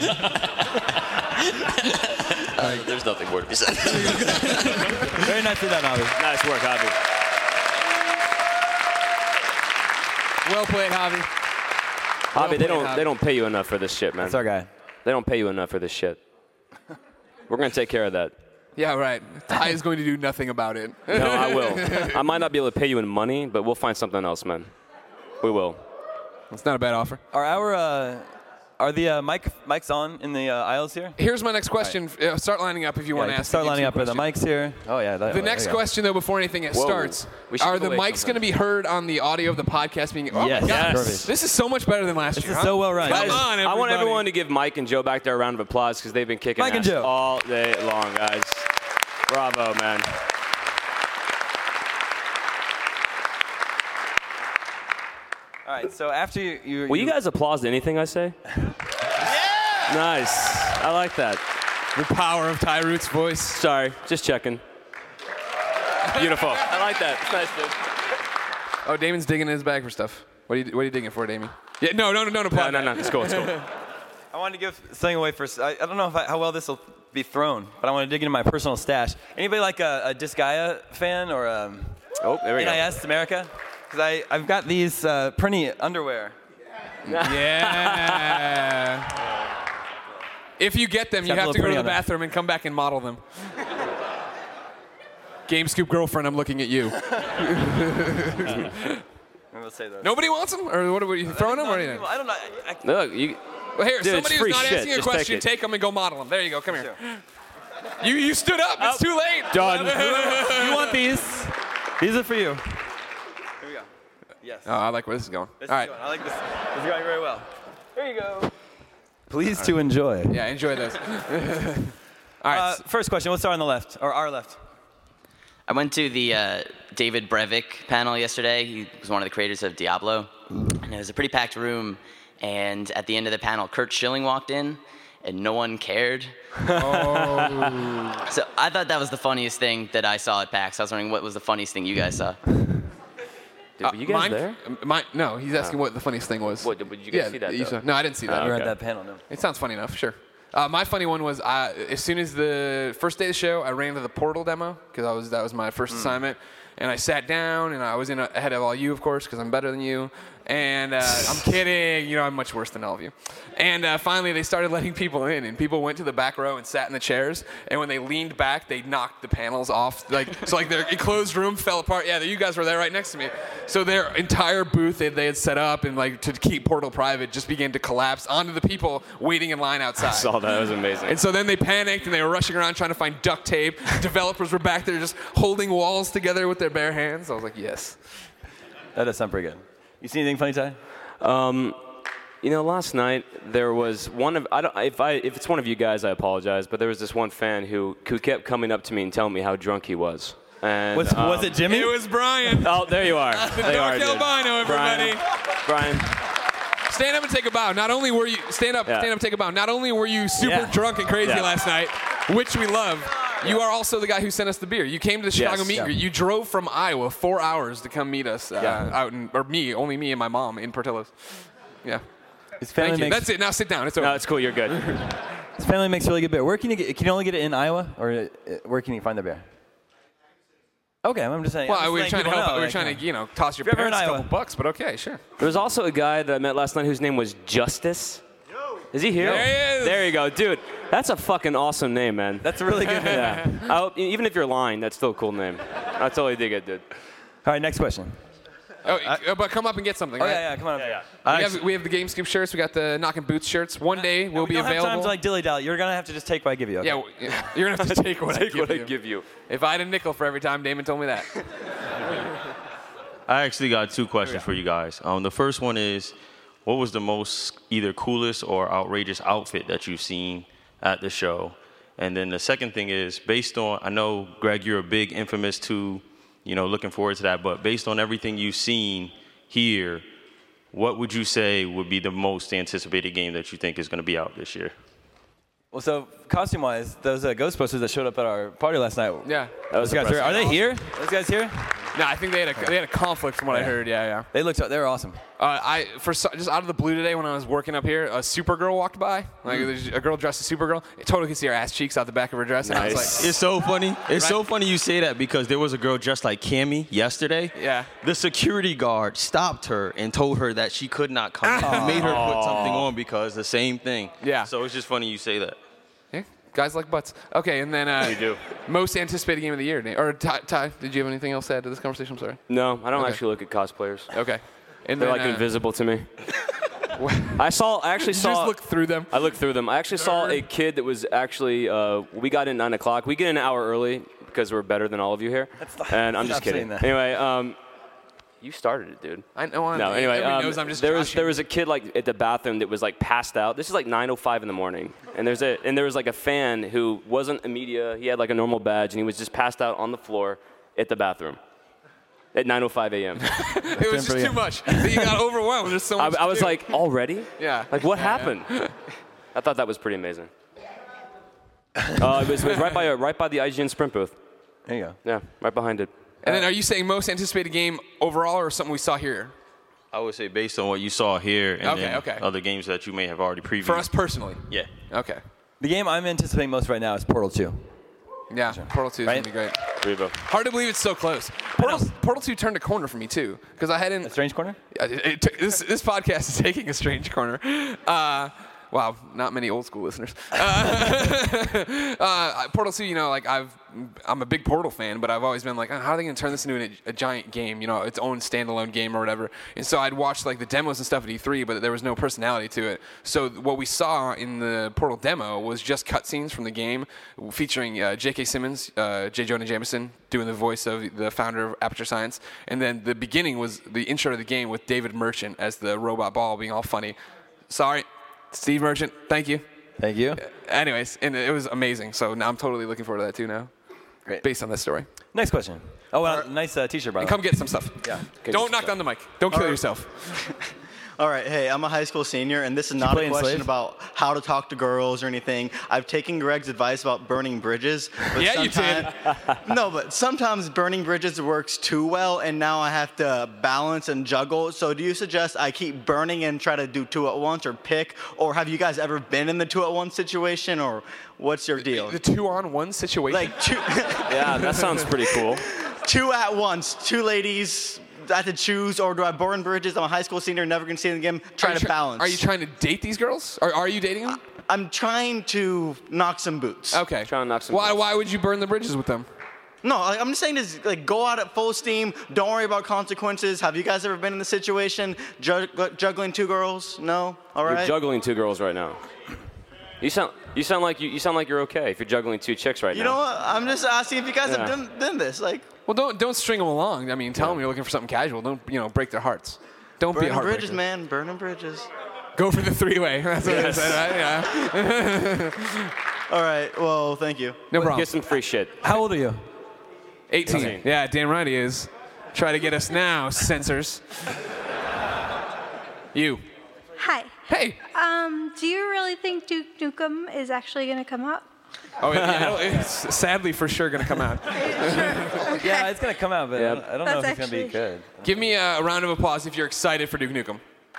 Uh, there's nothing more to be said. Very nicely done, Javi. Nice work, Javi. Well played, Javi. Javi, Well they played, don't Javi. they don't pay you enough for this shit, man. That's our guy. They don't pay you enough for this shit. We're gonna take care of that. Yeah, right. Ty is going to do nothing about it. No, I will. I might not be able to pay you in money, but we'll find something else, man. We will. It's not a bad offer. Are our uh, are the uh, mic mics on in the uh, aisles here? Here's my next question. Uh, start lining up if you Yeah, want you to can ask. start the lining YouTube up with the question. mics here. Oh yeah. That, The oh, next there you go. question, though, before anything Whoa. starts, We should are the delay mics something. going to be heard on the audio of the podcast being? Oh Yes. my God, Yes. Perfect. this is so much better than last This year. is huh? so well run. Come Guys, on, I want everybody. everyone to give Mike and Joe back there a round of applause because they've been kicking Mike and ass Joe. all day long, guys. Bravo, man. All right. So after you, you Will you guys applause to anything I say? Yeah! Nice. I like that. The power of Ty Root's voice. Sorry, just checking. Beautiful. I like that. It's nice, dude. Oh, Damon's digging in his bag for stuff. What are you, what are you digging for, Damon? Yeah, no, no, no, no, no. No, no, no. It's cool. It's cool. I wanted to give something away first. I, I don't know if I, how well this will be thrown, but I want to dig into my personal stash. Anybody like a, a Disgaea fan or um, Oh, there we N I S America? Because I I've got these uh, Prinny underwear. Yeah. If you get them, you Got a have to little go to pretty the on them. bathroom and come back and model them. Game Scoop girlfriend, I'm looking at you. We'll say those. Nobody wants them? Or what are we throwing them? Or anything? I don't know. I, I, Look, you. Well, here, Dude, it's somebody free who's not shit. asking a Just take question, it. take them and go model them. There you go. Come here. You you stood up. It's too late. Done. you want these? These are for you. Here we go. Yes. Oh, I like where this is going. This All is right. going. I like this. This is going very well. Here you go. Please to enjoy. Yeah, enjoy those. All right. Uh, first question. We'll start on the left, or our left. I went to the uh, David Brevik panel yesterday. He was one of the creators of Diablo. And it was a pretty packed room. And at the end of the panel, Kurt Schilling walked in, and no one cared. Oh. So I thought that was the funniest thing that I saw at PAX. I was wondering what was the funniest thing you guys saw. Dude, were you guys mine, there? Mine, no, he's asking what the funniest thing was. What, did you guys yeah, see that, you though? saw- no, I didn't see that. Oh, You were okay. at that panel, no? It sounds funny enough, sure. Uh, my funny one was I, as soon as the first day of the show, I ran to the Portal demo because I was that was my first assignment, and I sat down and I was in a, ahead of all you, of course, because I'm better than you. And uh, I'm kidding, you know, I'm much worse than all of you. And uh, finally, they started letting people in, and people went to the back row and sat in the chairs. And when they leaned back, they knocked the panels off. Like so, like their enclosed room fell apart. Yeah, you guys were there right next to me. So their entire booth they, they had set up and like to keep Portal private just began to collapse onto the people waiting in line outside. I saw that. It was amazing. And so then they panicked and they were rushing around trying to find duct tape. Developers were back there just holding walls together with their bare hands. I was like, yes. That does sound pretty good. You see anything funny, Ty? Um, you know, last night there was one of I don't if I if it's one of you guys, I apologize, but there was this one fan who who kept coming up to me and telling me how drunk he was. And Was, um, was it Jimmy? It was Brian. Oh, there you are. The There you are, Dark dude. Albino, everybody. Brian. Brian. Stand up and take a bow. Not only were you stand up, Yeah. stand up, take a bow. Not only were you super Yeah. drunk and crazy Yeah. last night, which we love, you are also the guy who sent us the beer. You came to the Chicago Yes. meet and Yeah. greet. You drove from Iowa four hours to come meet us uh, Yeah. out in, or me, only me and my mom in Portillo's. Yeah. His family Thank you. makes That's it. Now sit down. It's over. No, it's cool. You're good. his family makes really good beer. Where can you get? Can you only get it in Iowa, or uh, where can you find the beer? Okay, I'm just saying. I'm well, just we were letting trying to people help. know, we were like, trying uh, to, you know, toss your If you're ever in parents a couple Iowa. bucks, but okay, sure. There was also a guy that I met last night whose name was Justice. Is he here? There he is. There you go, dude. That's a fucking awesome name, man. That's a really good name. Yeah. I hope- even if you're lying, that's still a cool name. I totally dig it, dude. All right, next question. Oh, uh, but come up and get something. Oh right? yeah, yeah, come on. Up here. We have, we have the Game Scoop shirts. We got the Knockin' Boots shirts. One day we'll we be don't available. have time to like dilly dally. You're gonna have to just take what I give you. Okay? Yeah, w- yeah, you're gonna have to take what, I, Take give what you. I give you. If I had a nickel for every time Damon told me that. I actually got two questions for you guys. Um, the first one is, what was the most either coolest or outrageous outfit that you've seen at the show? And then the second thing is, based on, I know, Greg, you're a big Infamous two, you know, looking forward to that, but based on everything you've seen here, what would you say would be the most anticipated game that you think is going to be out this year? Well, so costume-wise, those uh, Ghostbusters that showed up at our party last night. Yeah. That was Those guys are, impressive. are they here? Those guys here? No, I think they had a they had a conflict from what I heard. Yeah, yeah. They looked. They were awesome. Uh, I for so- just out of the blue today when I was working up here, a Supergirl walked by. Like there's a girl dressed as Supergirl. I totally could see her ass cheeks out the back of her dress. And I was Nice. like, It's so funny. It's so Right. funny you say that because there was a girl just like Cammy yesterday. Yeah. The security guard stopped her and told her that she could not come in and made her put something on because the same thing. Yeah. So it's just funny you say that. yeah, guys like butts. Okay, and then uh, We do. most anticipated game of the year. Nate- Or Ty, Ty, did you have anything else to add to this conversation? I'm sorry. No, I don't Okay. actually look at cosplayers. Okay. And They're then, like uh, invisible to me. I saw. I actually You saw. just look through them. I looked through them. I actually saw a kid that was actually. Uh, we got in nine o'clock. We get in an hour early because we're better than all of you here. not- and I'm just stop saying kidding. that. Anyway, um, you started it, dude. I know. I'm, No, anyway, everybody um, knows I'm just there was joshing. there was a kid like at the bathroom that was like passed out. This is like nine oh five in the morning, and there's a and there was like a fan who wasn't a media. He had like a normal badge, and he was just passed out on the floor at the bathroom at nine oh five a.m. It was just too much. You got overwhelmed. There's so I, much. I to was do. like, already? Yeah. Like, what Yeah, happened? I thought that was pretty amazing. Uh, it, was, it was right by uh, right by the I G N Sprint booth. There you go. Yeah, right behind it. And then, are you saying most anticipated game overall, or something we saw here? I would say based on what you saw here and Okay, then okay. other games that you may have already previewed. For us personally. Yeah. Okay. The game I'm anticipating most right now is Portal two. Yeah, Portal two is Right? gonna be great. Rebo. Hard to believe it's so close. Portal, Portal two turned a corner for me too, because I hadn't. A strange corner? Uh, It, it took, this this podcast is taking a strange corner. Uh, wow, not many old school listeners. Uh, uh, Portal two, you know, like I've, I'm a big Portal fan, but I've always been like, oh, how are they gonna turn this into a, a giant game? You know, its own standalone game or whatever. And so I'd watched like the demos and stuff at E three, but there was no personality to it. So what we saw in the Portal demo was just cutscenes from the game, featuring uh, J K. Simmons, uh, J. Jonah Jameson, doing the voice of the founder of Aperture Science, and then the beginning was the intro to the game with David Merchant as the robot ball being all funny. Sorry, Steve Merchant, thank you. Thank you. Anyways, and it was amazing. So now I'm totally looking forward to that too now. Great. Based on this story. Next question. Oh, well, nice uh, T-shirt, by the And way. come get some stuff. Yeah. Don't knock down the mic. Don't kill Our- yourself. All right, hey, I'm a high school senior, and this is not play a in question Slave? about how to talk to girls or anything. I've taken Greg's advice about burning bridges. But Yeah, you sometime- No, but sometimes burning bridges works too well, and now I have to balance and juggle. So do you suggest I keep burning and try to do two at once, or pick? Or have you guys ever been in the two at once situation, or what's your deal? The two-on-one situation? Like two, Yeah, that sounds pretty cool. two at once, two ladies. I have to choose, or do I burn bridges? I'm a high school senior, never gonna see them again. Try Are you to try- balance. Are you trying to date these girls? Or are you dating them? I'm trying to knock some boots. Okay. Trying to knock some Why? boots. Why would you burn the bridges with them? No, like, I'm just saying is like go out at full steam. Don't worry about consequences. Have you guys ever been in the situation jug- juggling two girls? No. All You're right. juggling two girls right now. You sound you sound like you, you sound like you're okay if you're juggling two chicks right you now. know what? I'm just asking if you guys Yeah. have done, done this. Like Well, don't don't string them along. I mean, tell them you're looking for something casual. Don't you know break their hearts. Don't be a burning heartbreaker. bridges, man. Burning bridges. Go for the three-way. That's what I said, right? Yeah. All right. Well, thank you. No problem. Get some free shit. How old are you? eighteen. eighteen. Yeah, damn right he is. Try to get us now, censors. You. Hi. Hey. Um, do you really think Duke Nukem is actually going to come out? Oh, yeah, I don't- it's sadly for sure going to come out. Yeah, it's gonna come out, but Yep. I don't know That's if it's gonna be actually- good. Give me a, a round of applause if you're excited for Duke Nukem.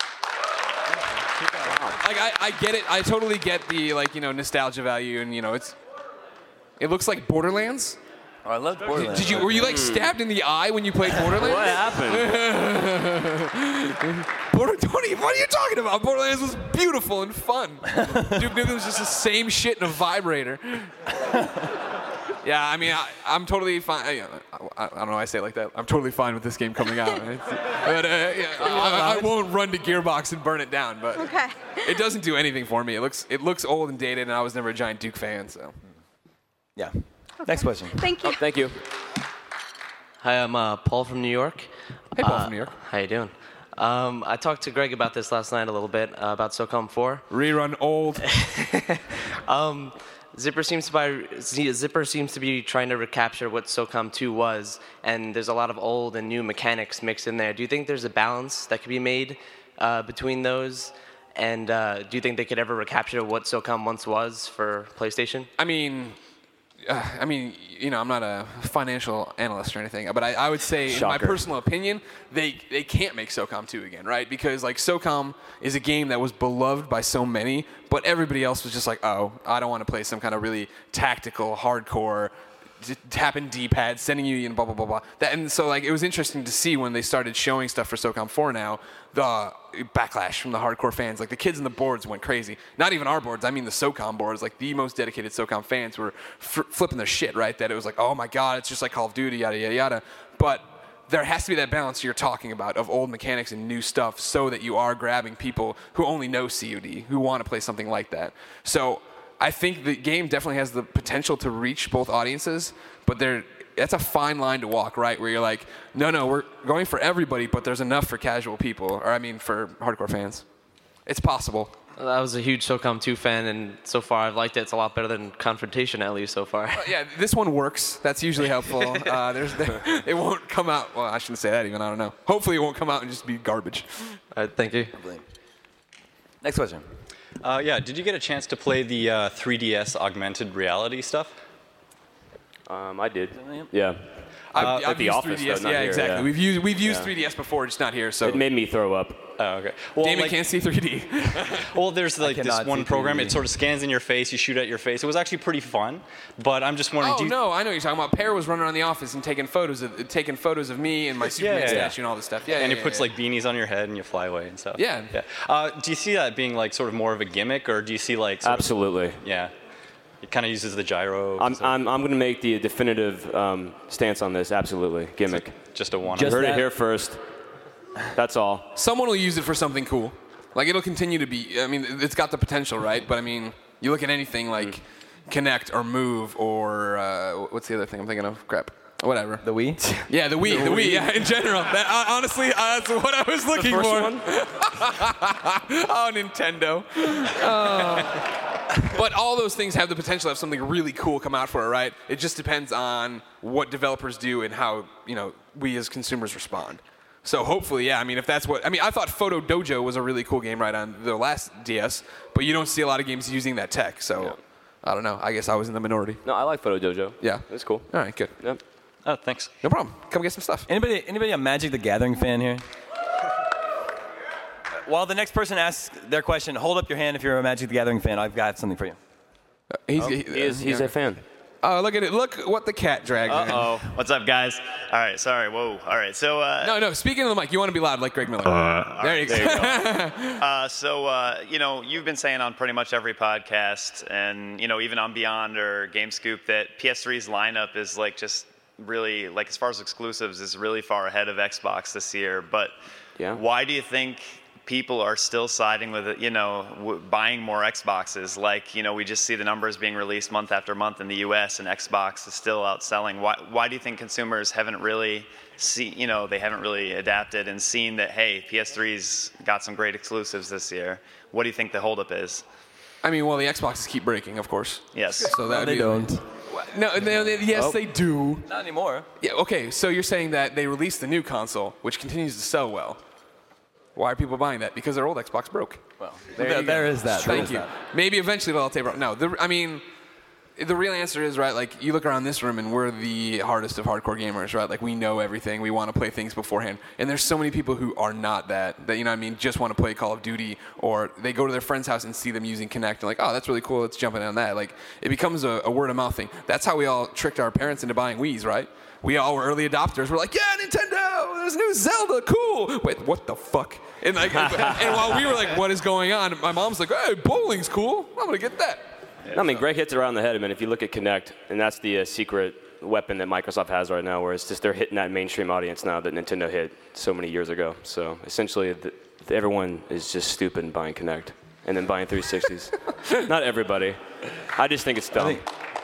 Like I, I get it. I totally get the like you know nostalgia value, and you know it's. It looks like Borderlands. Oh, I love Borderlands. Did you were you like stabbed in the eye when you played Borderlands? What happened? Border, Tony, what are you talking about? Borderlands was beautiful and fun. Duke Nukem was just the same shit in a vibrator. Yeah, I mean, I, I'm totally fine. I, I, I don't know why I say it like that. I'm totally fine with this game coming out. It's- but uh, yeah, I, I won't run to Gearbox and burn it down. But Okay. it doesn't do anything for me. It looks it looks old and dated, and I was never a giant Duke fan. So Yeah. Next question. Thank you. Oh, thank you. Hi, I'm uh, Paul from New York. Hey, Paul Uh, from New York. How you doing? Um, I talked to Greg about this last night a little bit uh, about SOCOM four. Rerun old. um, Zipper seems to buy, Zipper seems to be trying to recapture what SOCOM two was, and there's a lot of old and new mechanics mixed in there. Do you think there's a balance that could be made uh, between those? And uh, do you think they could ever recapture what SOCOM once was for PlayStation? I mean, uh, I mean, you know, I'm not a financial analyst or anything, but I, I would say, in my Shocker. personal opinion, they they can't make SOCOM two again, right? Because like SOCOM is a game that was beloved by so many, but everybody else was just like, oh, I don't want to play some kind of really tactical, hardcore, d- tapping D-pad, sending you in, blah blah blah blah. That, and so like it was interesting to see when they started showing stuff for SOCOM four now, the backlash from the hardcore fans. Like the kids in the boards went crazy. Not even our boards. I mean the SOCOM boards. Like the most dedicated SOCOM fans were f- flipping their shit, right? That it was like, oh my god, it's just like Call of Duty, yada yada yada. But there has to be that balance you're talking about of old mechanics and new stuff, so that you are grabbing people who only know C O D, who want to play something like that. So I think the game definitely has the potential to reach both audiences, but there. That's a fine line to walk, right? Where you're like, no, no, we're going for everybody, but there's enough for casual people, or I mean, for hardcore fans. It's possible. I was a huge SOCOM two fan, and so far I've liked it. It's a lot better than Confrontation, at least so far. Uh, yeah, this one works. That's usually helpful. Uh, there's, there, it won't come out. Well, I shouldn't say that even. I don't know. Hopefully, it won't come out and just be garbage. All right, thank you. Next question. Uh, yeah, did you get a chance to play the uh, three D S augmented reality stuff? Um, I did. Yeah. I've, Uh, I've at the used office, three D S. though, not yeah, here, exactly. yeah. We've used we've used Yeah. three D S before, just not here. So It made me throw up. Oh, okay. Well, Damon like- can't see three D. Well, there's like this cannot one see program. three D. It sort of scans in your face. You shoot at your face. It was actually pretty fun. But I'm just wondering. Oh do you, no, I know what you're talking about. Pear was running around the office and taking photos of taking photos of me and my Superman yeah, yeah. statue and all this stuff. Yeah, and yeah, it puts yeah, like beanies on your head and you fly away and stuff. Yeah. Yeah. Uh, do you see that being like sort of more of a gimmick, or do you see like sort Absolutely. Of, yeah. It kind of uses the gyro. I'm, so- I'm, I'm going to make the definitive um, stance on this. Absolutely. Gimmick. just a one. You heard it here first. That's all. Someone will use it for something cool. Like it'll continue to be. I mean, it's got the potential, right? But I mean, you look at anything like Mm. Connect or Move or uh, what's the other thing I'm thinking of? Crap. Whatever. The Wii? Yeah, the Wii. The, Wii. Yeah, in general. That, uh, honestly, uh, that's what I was looking first for. one? Oh, Nintendo. Uh, but all those things have the potential to have something really cool come out for it, right? It just depends on what developers do and how, you know, we as consumers respond. So hopefully, yeah. I mean, if that's what I mean, I thought Photo Dojo was a really cool game right on the last D S, but you don't see a lot of games using that tech. So yeah. I don't know. I guess I was in the minority. No, I like Photo Dojo. Yeah, that's cool. All right, good. Yep. Oh, thanks. No problem. Come get some stuff. Anybody, anybody a Magic the Gathering fan here? While the next person asks their question, hold up your hand if you're a Magic the Gathering fan. I've got something for you. Uh, he's oh, he, he is, he's yeah. a fan. Oh, look at it. Look what the cat dragged in. Uh-oh. What's up, guys? All right, sorry. Whoa. All right, so... Uh, no, no, speaking of the mic, you want to be loud like Greg Miller. Uh, there, you there you go. uh, so, uh, you know, you've been saying on pretty much every podcast, and, you know, even on Beyond or GameScoop, that P S three's lineup is, like, just really, like, as far as exclusives, is really far ahead of Xbox this year. But yeah. why do you think people are still siding with it, you know, w- buying more Xboxes? Like, you know, we just see the numbers being released month after month in the U S, and Xbox is still outselling. Why, why do you think consumers haven't really see, you know, they haven't really adapted and seen that, hey, P S three's got some great exclusives this year? What do you think the holdup is? I mean, well, the Xboxes keep breaking, of course. Yes. So that no, they be, don't. No, they, they, yes, oh. they do. Not anymore. Yeah. Okay. So you're saying that they released the new console, which continues to sell well. Why are people buying that? Because their old Xbox broke. Well, there, there, you there go. is that. Thank there is you. That. Maybe eventually they'll taper off. No, the, I mean, the real answer is, right, like, you look around this room and we're the hardest of hardcore gamers, right? Like, we know everything. We want to play things beforehand. And there's so many people who are not that, that, you know what I mean, just want to play Call of Duty, or they go to their friend's house and see them using Kinect and like, oh, that's really cool. Let's jump in on that. Like, it becomes a, a word of mouth thing. That's how we all tricked our parents into buying Wiis, right? We all were early adopters. We're like, yeah, Nintendo, there's new Zelda, cool. Wait, what the fuck? And like, and, and while we were like, what is going on? My mom's like, hey, bowling's cool. I'm gonna get that. Yeah, I mean, Greg hits it around the head. I mean, if you look at Kinect, and that's the uh, secret weapon that Microsoft has right now, where it's just they're hitting that mainstream audience now that Nintendo hit so many years ago. So essentially, the, everyone is just stupid and buying Kinect, and then buying three sixties. Not everybody. I just think it's dumb.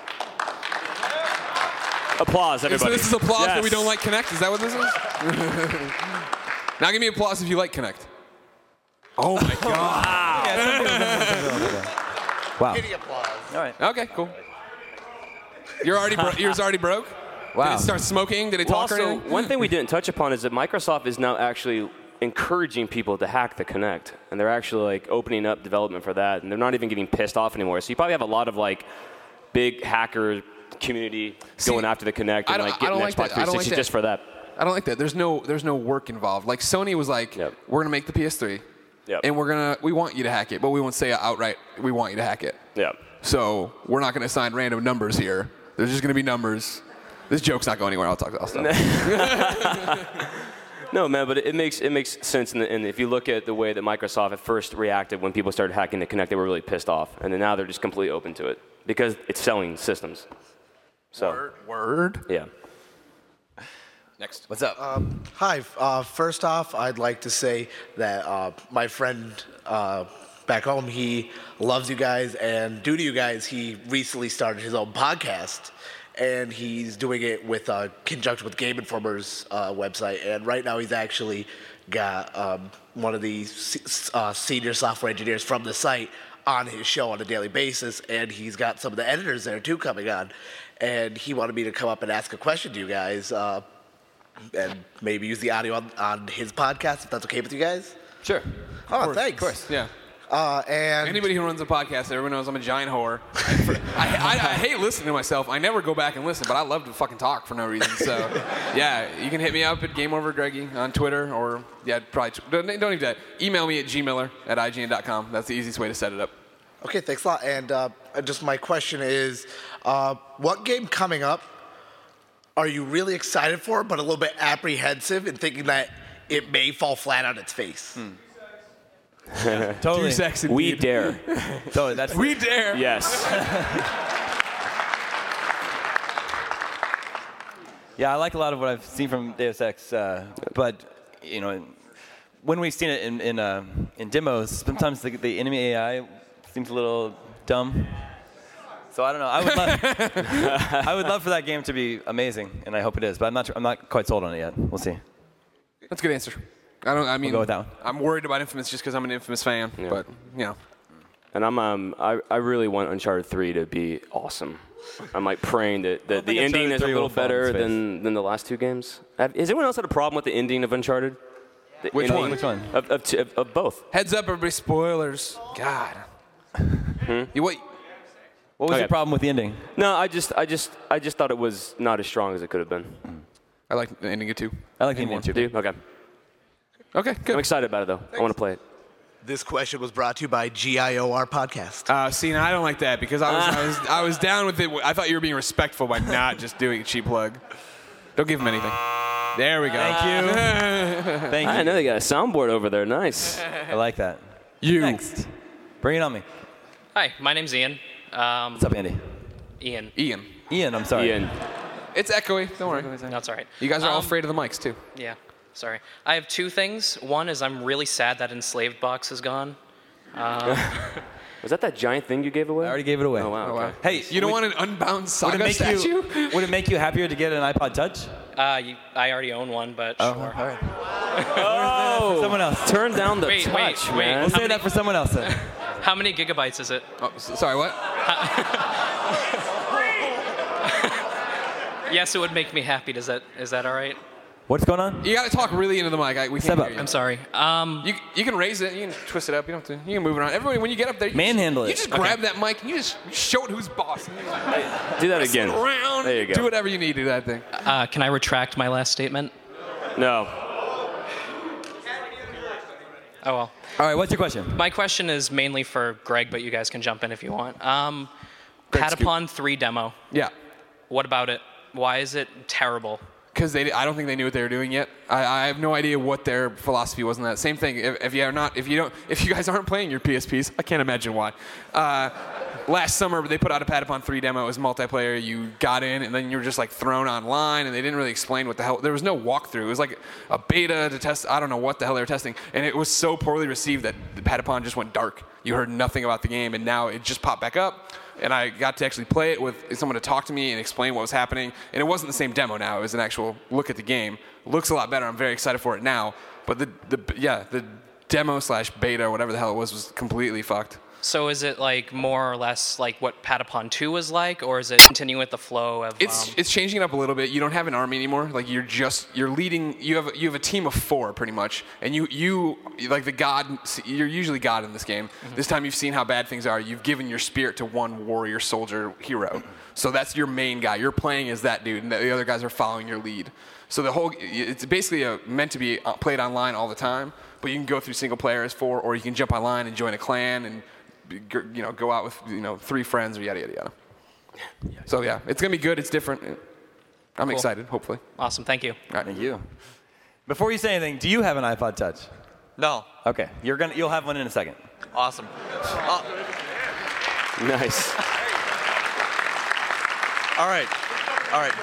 Applause, everybody. So this is applause yes. that we don't like Kinect? Is that what this is? Now give me applause if you like Kinect. Oh my God. Wow. Kitty applause. All right. Okay, cool. You're already bro- yours already broke? Wow. Did it start smoking? Did it Well, talk or also, anything? one thing we didn't touch upon is that Microsoft is now actually encouraging people to hack the Kinect, and they're actually like opening up development for that, and they're not even getting pissed off anymore. So you probably have a lot of like big hacker community See, going after the Kinect and like getting like Xbox that. three sixty like that. just for that. I don't like that. There's no there's no work involved. Like Sony was like, Yep. we're gonna make the P S three, Yep. and we're gonna we want you to hack it, but we won't say outright we want you to hack it. Yeah. So we're not gonna assign random numbers here. There's just gonna be numbers. This joke's not going anywhere. I'll talk. I'll stop. No, man, but it makes it makes sense. And if you look at the way that Microsoft at first reacted when people started hacking the Kinect, they were really pissed off, and then now they're just completely open to it because it's selling systems. So. Word. Word. Yeah. Next. What's up? Um, hi. Uh, first off, I'd like to say that uh, my friend uh, back home, he loves you guys, and due to you guys, he recently started his own podcast, and he's doing it with uh, conjunction with Game Informer's uh, website. And right now, he's actually got um, one of the se- uh, senior software engineers from the site on his show on a daily basis, and he's got some of the editors there too coming on. And he wanted me to come up and ask a question to you guys. Uh, and maybe use the audio on, on his podcast, if that's okay with you guys? Sure. Oh, of course, thanks. Of course, yeah. Uh, and anybody who runs a podcast, everyone knows I'm a giant whore. I, I, I hate listening to myself. I never go back and listen, but I love to fucking talk for no reason. So, yeah, you can hit me up at Game Over Greggy on Twitter, or yeah, probably don't, don't even do that. Email me at gmiller at I G N dot com. That's the easiest way to set it up. Okay, thanks a lot. And uh, just my question is, uh, what game coming up are you really excited for, but a little bit apprehensive and thinking that it may fall flat on its face? Hmm. Totally. Two sex We indeed. dare. Totally. That's we dare. Yes. Yeah, I like a lot of what I've seen from Deus Ex, uh, but you know, when we've seen it in in, uh, in demos, sometimes the, the enemy A I seems a little dumb. So I don't know. I would love, I would love for that game to be amazing, and I hope it is. But I'm not. I'm not quite sold on it yet. We'll see. That's a good answer. I don't. I mean, We'll go with that one. I'm worried about Infamous just because I'm an Infamous fan. Yeah. But you know, And I'm um I, I really want Uncharted three to be awesome. I'm like praying that, that the think ending Uncharted is a three little will fall on better its face. than, than the last two games. Have, has anyone else had a problem with the ending of Uncharted? Which You know, one? Which one? Of, of, of, of both. Heads up, everybody. Spoilers. God. Hmm? You what? What was Okay. your problem with the ending? No, I just, I just, I just thought it was not as strong as it could have been. I like the ending it too. I like the Any ending too. Do you? Okay. Okay, good. I'm excited about it though. I want to play it. This question was brought to you by G I O R Podcast. Uh, see, now I don't like that because I was, I was, I was down with it. I thought you were being respectful by not just doing a cheap plug. Don't give him anything. There we go. Thank you. Thank you. I know they got a soundboard over there. Nice. I like that. You. Next. Bring it on me. Hi, my name's Ian. Um, What's up, Andy? Ian. Ian. Ian, I'm sorry. Ian. It's echoey. Don't worry. No, it's all right. You guys are all Um, afraid of the mics too. Yeah, sorry. I have two things. One is I'm really sad that Enslaved Box is gone. Um, Was that that giant thing you gave away? I already gave it away. Oh, wow. Okay. Hey, You don't would, want an unbound would it saga make statue? you would it make you happier to get an iPod Touch? uh, you, I already own one, but Oh, sure. all right. Oh, For someone else. Turn down the Wait, touch, wait, wait. man. We'll How say many- that for someone else then. How many gigabytes is it? Oh, s- sorry, what? Yes, it would make me happy. Does that is that all right? What's going on? You got to talk really into the mic. I, we Step can't up. hear you. I'm sorry. Um, You, you can raise it. You can twist it up. You don't have to. You can move it around. Everybody, when you get up there, you Manhandle just, it. You just grab that mic and you just show it who's boss. And you just Do that twist it again. Around. There you go. Do whatever you need to do that thing. uh, can I retract my last statement? No. Oh well. All right, what's your question? My question is mainly for Greg, but you guys can jump in if you want. Um, Greg, scoop. Patapon three demo. Yeah. What about it? Why is it terrible? Because they, I don't think they knew what they were doing yet. I, I have no idea what their philosophy was on that. Same thing. If, if you are not, if you don't, if you guys aren't playing your P S Ps, I can't imagine why. Uh, last summer they put out a Patapon three demo. It was multiplayer. You got in and then you were just like thrown online, and they didn't really explain what the hell. There was no walkthrough. It was like a beta to test. I don't know what the hell they were testing, and it was so poorly received that the Patapon just went dark. You heard nothing about the game, and now it just popped back up. And I got to actually play it with someone to talk to me and explain what was happening. And it wasn't the same demo now. It was an actual look at the game. It looks a lot better. I'm very excited for it now. But the, the yeah, the demo slash beta or whatever the hell it was was completely fucked. So is it like more or less like what Patapon two was like, or is it continuing with the flow of? It's um, it's changing it up a little bit. You don't have an army anymore. Like you're just you're leading. You have you have a team of four pretty much, and you you like the god. You're usually god in this game. Mm-hmm. This time you've seen how bad things are. You've given your spirit to one warrior soldier hero. So that's your main guy. You're playing as that dude, and the other guys are following your lead. So the whole it's basically a, meant to be played online all the time. But you can go through single player as four, or you can jump online and join a clan and. You know, go out with you know three friends or yada yada yada. So yeah, it's gonna be good. It's different. I'm Cool. excited. Hopefully. Awesome. Thank you. All right. Thank you. Before you say anything, do you have an iPod Touch? No. Okay, you're gonna you'll have one in a second. Awesome. Uh, Nice. all right. All right.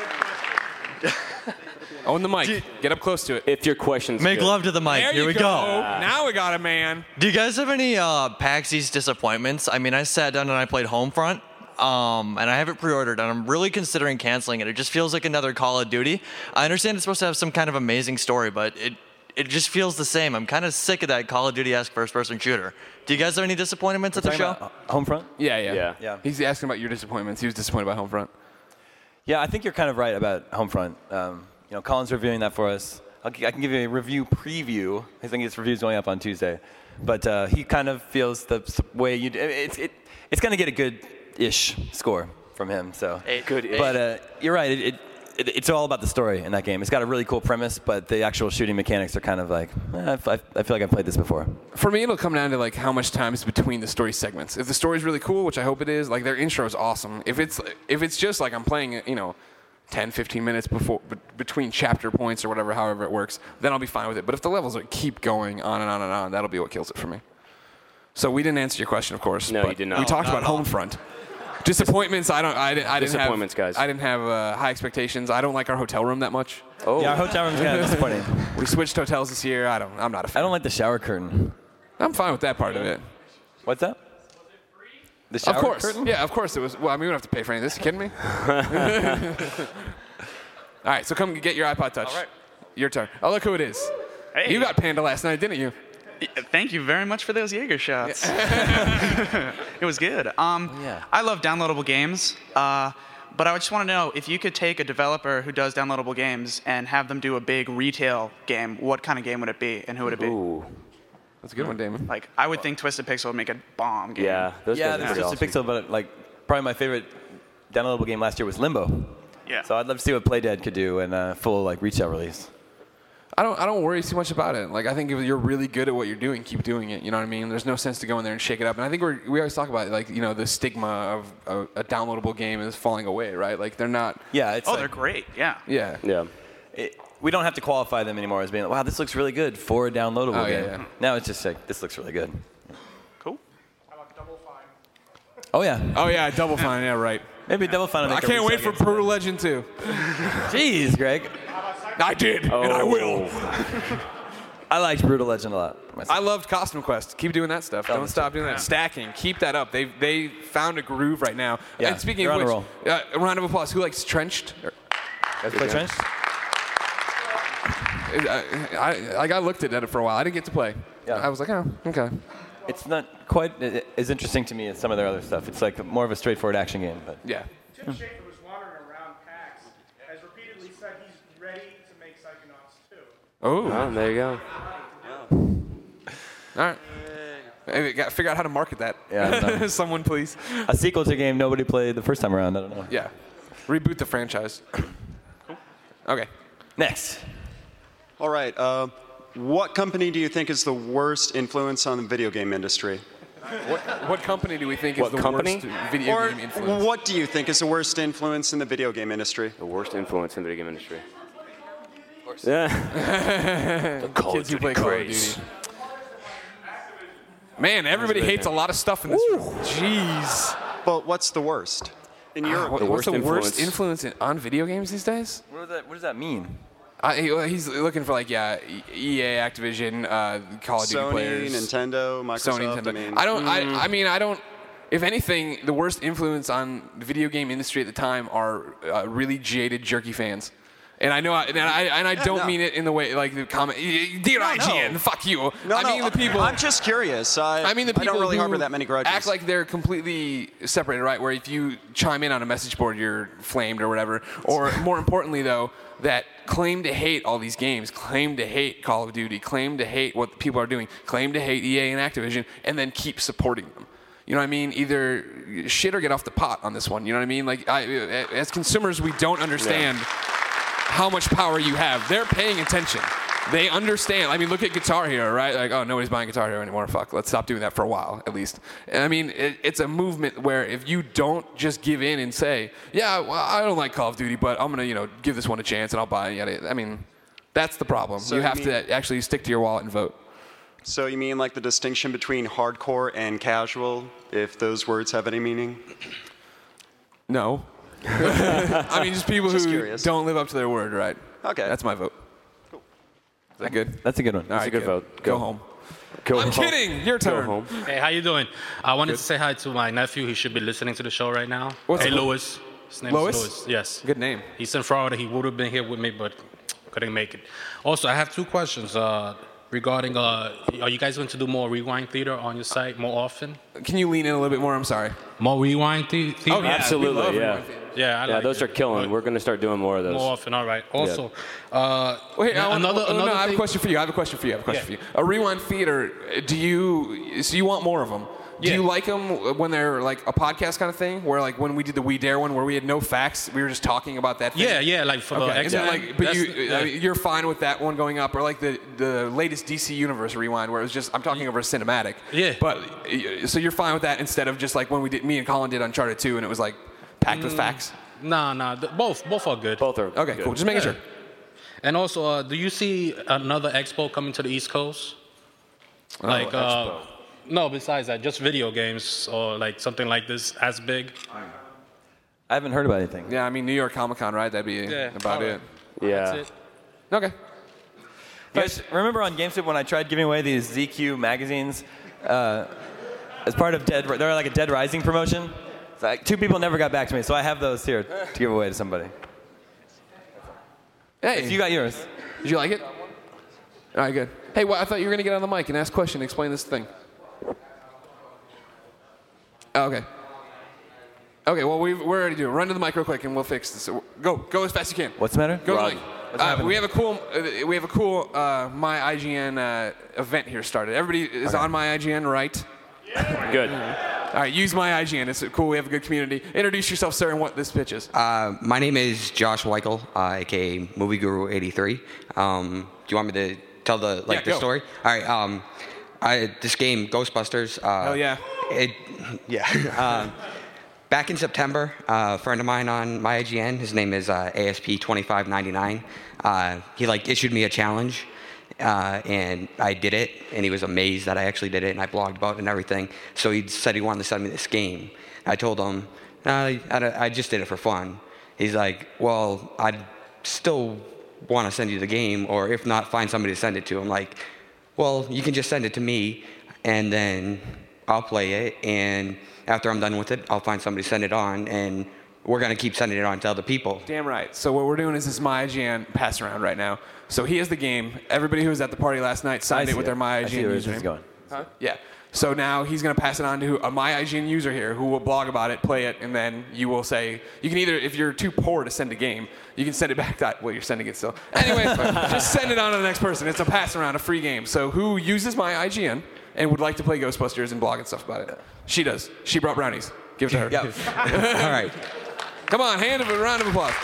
Own the mic. Get up close to it. If your question's Make good. love to the mic. There Here you we go. go. Now we got a man. Do you guys have any uh, PAX East disappointments? I mean, I sat down and I played Homefront, um, and I have it pre-ordered, and I'm really considering canceling it. It just feels like another Call of Duty. I understand it's supposed to have some kind of amazing story, but it it just feels the same. I'm kind of sick of that Call of Duty-esque first-person shooter. Do you guys have any disappointments at the show? Homefront? Yeah, yeah, Yeah. Yeah. He's asking about your disappointments. He was disappointed about Homefront. Yeah, I think you're kind of right about Homefront. Um, you know, Colin's reviewing that for us. I'll, I can give you a review preview. I think his review's going up on Tuesday. But uh, he kind of feels the s- way you do. It's, it, it's going to get a good-ish score from him. So. Good-ish. But uh, you're right. It, it, it, it's all about the story in that game. It's got a really cool premise, but the actual shooting mechanics are kind of like, eh, I, f- I feel like I've played this before. For me, it'll come down to like how much time is between the story segments. If the story's really cool, which I hope it is, like their intro is awesome. If it's if it's just like I'm playing, you know, ten, fifteen minutes before be- between chapter points or whatever, however it works, then I'll be fine with it. But if the levels are, keep going on and on and on, that'll be what kills it for me. So we didn't answer your question, of course. No, but you did not. We talked not about at all. Homefront. Disappointments. I don't. I, didn't- I didn't have. Disappointments, guys. I didn't have uh, high expectations. I don't like our hotel room that much. Oh. Yeah, our hotel room's kind of disappointing. We switched hotels this year. I don't. I'm not a fan. I don't like the shower curtain. I'm fine with that part of it. What's that? The shower Of course. curtain? Yeah, of course it was. Well, I mean, we don't have to pay for any of this. You kidding me? All right, so come get your iPod Touch. All right. Your turn. Oh, look who it is. Hey. You got Panda last night, didn't you? Thank you very much for those Jaeger shots. It was good. Um, yeah. I love downloadable games. Uh, but I just want to know if you could take a developer who does downloadable games and have them do a big retail game, what kind of game would it be, and who would it be? Ooh. That's a good one, Damon. Like, I would think Twisted Pixel would make a bomb game. Yeah, those yeah, guys are there's pretty Twisted awesome. Pixel, but like probably my favorite downloadable game last year was Limbo. Yeah. So I'd love to see what Playdead could do in a full like retail release. I don't I don't worry too much about it. Like I think if you're really good at what you're doing, keep doing it. You know what I mean? There's no sense to go in there and shake it up. And I think we're, we always talk about it, like you know the stigma of a, a downloadable game is falling away, right? Like they're not. Yeah, it's oh, like, they're great. Yeah. Yeah. Yeah. It, we don't have to qualify them anymore as being like, wow, this looks really good for a downloadable Oh, yeah, game. yeah. Now it's just like, this looks really good. Cool. Oh yeah. Oh yeah, Double Fine. Yeah, right. Maybe Double Fine. will I make a can't wait for resurgence. Brutal Legend two. Jeez, Greg. I did, and I will. I liked Brutal Legend a lot. I loved Costume Quest. Keep doing that stuff. Don't stop doing that. Stacking. Keep that up. They they found a groove right now. Yeah, And speaking they're of on a which, uh, a round of applause. Who likes Trenched? Guys play Trenched? I, I, like I looked at it for a while. I didn't get to play. Yeah. I was like, oh, okay. It's not quite uh, as interesting to me as some of their other stuff. It's like more of a straightforward action game. But Yeah. Tim Schafer was wandering around PAX, has repeatedly said he's ready to make Psychonauts two. Oh. Oh, there you go. All right. Hey, got to figure out how to market that. Yeah, no. Someone, please. a sequel to a game nobody played the first time around. I don't know. Yeah. Reboot the franchise. Okay. Next. All right. Uh, what company do you think is the worst influence on the video game industry? What, what company do we think What is the company? worst video or game influence? what do you think is the worst influence in the video game industry? The worst influence in the video game industry. Yeah. The Kids who play Call of Duty. Man, everybody hates a lot of stuff in this room. Jeez. But what's the worst? In your What- opinion? what's the worst worst influence. influence in, on video games these days? What does that, what does that mean? I, he- he's looking for like yeah, E A, Activision, uh, Call of Duty Sony, players, Nintendo, Microsoft. Sony, Nintendo. I mean, I don't. Mm. I, I mean, I don't. If anything, the worst influence on the video game industry at the time are uh, really jaded, jerky fans. And I know, I, and I and I Yeah, don't no. mean it in the way like the comment. Dear No, I G N, no. fuck you. No, I no, mean the people. I'm just curious. I, I mean the people I don't really who harbor that many grudges. act like they're completely separated, right? Where if you chime in on a message board, you're flamed or whatever. Or more importantly, though, that claim to hate all these games, claim to hate Call of Duty, claim to hate what people are doing, claim to hate E A and Activision, and then keep supporting them. You know what I mean? Either shit or get off the pot on this one. You know what I mean? Like, I, as consumers, we don't understand how much power you have. They're paying attention. They understand. I mean, look at Guitar Hero, right? Like, oh, nobody's buying Guitar Hero anymore. Fuck, let's stop doing that for a while, at least. And I mean, it, it's a movement where if you don't just give in and say, yeah, well, I don't like Call of Duty, but I'm gonna, you know, give this one a chance and I'll buy it. Yada. I mean, that's the problem. So you you have mean- to actually stick to your wallet and vote. So you mean like the distinction between hardcore and casual, if those words have any meaning? No. I mean, just people Just who curious. don't live up to their word, right? Okay. That's my vote. Is that good? That's a good one. All That's right, a good good. vote. Go, Go. home. Go I'm home. kidding. Your Go turn. home. Hey, how you doing? I wanted to say hi to my nephew. He should be listening to the show right now. What's hey, the- Louis. His name Lois? is Louis. Yes. Good name. He's in Florida. He would have been here with me, but couldn't make it. Also, I have two questions uh, regarding. Uh, are you guys going to do more Rewind Theater on your site more often? Can you lean in a little bit more? I'm sorry. More Rewind the- Theater? Oh, yeah. Absolutely, We love yeah. Rewind Theater. Yeah, I yeah, like those it. are killing. We're going to start doing more of those. More often, all right. Also, uh, Wait, I want- another, oh, no, another I have a thing- question for you. I have a question for you. I have a question Yeah. for you. A rewind theater. Do you? So you want more of them? Do Yeah. you like them when they're like a podcast kind of thing, where like when we did the We Dare one, where we had no facts, we were just talking about that thing? Yeah, yeah, like for the Okay. And then, X-Men, like, but that's- you, yeah. I mean, you're fine with that one going up, or like the the latest D C Universe rewind, where it was just I'm talking over a cinematic. Yeah. But uh, so you're fine with that instead of just like when we did, me and Colin did Uncharted two, and it was like packed with Mm, facts. Nah, nah, th- both both are good. Both are Okay, good. cool. Just making Yeah. sure. And also, uh, do you see another expo coming to the East Coast? Like, uh, expo. no, besides that, just video games or like something like this as big. I haven't heard about anything. Yeah, I mean New York Comic Con, right? That'd be Yeah, about alright. it. Yeah. That's it. Okay. You guys remember on GameStop when I tried giving away these Z Q magazines uh, as part of Dead? They're like a Dead Rising promotion. It's like two people never got back to me, so I have those here to give away to somebody. Hey, If you got yours. Did you like it? All right, good. Hey, well, I thought you were gonna get on the mic and ask a question, explain this thing. Oh, okay. Okay, well, we've, we're already doing. Run to the mic real quick, and we'll fix this. Go, go as fast as you can. What's the matter? Go to the Rod. mic. What's Uh, happening? we have a cool, uh, we have a cool uh, My I G N uh, event here started. Everybody is Okay. on My I G N, right? Good. All right, use My I G N. It's cool. We have a good community. Introduce yourself, sir, and what this pitch is. Uh, my name is Josh Weichel, uh, aka Movie Guru eighty-three. Um, do you want me to tell the like Yeah, the go. story? All right. Um, I, this game, Ghostbusters. Uh, Hell yeah. It, yeah. um, back in September, uh, a friend of mine on my I G N, his name is uh, A S P twenty-five ninety-nine. Uh, he like issued me a challenge. Uh, and I did it, and he was amazed that I actually did it, and I blogged about it and everything. So he said he wanted to send me this game. I told him, no, I, I just did it for fun. He's like, well, I'd still want to send you the game, or if not, find somebody to send it to. I'm like, well, you can just send it to me, and then I'll play it, and after I'm done with it, I'll find somebody to send it on, and we're going to keep sending it on to other people. Damn right. So what we're doing is this My I G N pass around right now. So he has the game. Everybody who was at the party last night signed I it see with it. their My I I G see N where username. this is going. Huh? Yeah. So now he's going to pass it on to a My I G N user here who will blog about it, play it, and then you will say, you can either, if you're too poor to send a game, you can send it back to, well, you're sending it still. Anyway, just send it on to the next person. It's a pass around, a free game. So who uses My I G N and would like to play Ghostbusters and blog and stuff about it? She does. She brought brownies. Give it to her. Yep. All right. Come on, hand of a round of applause.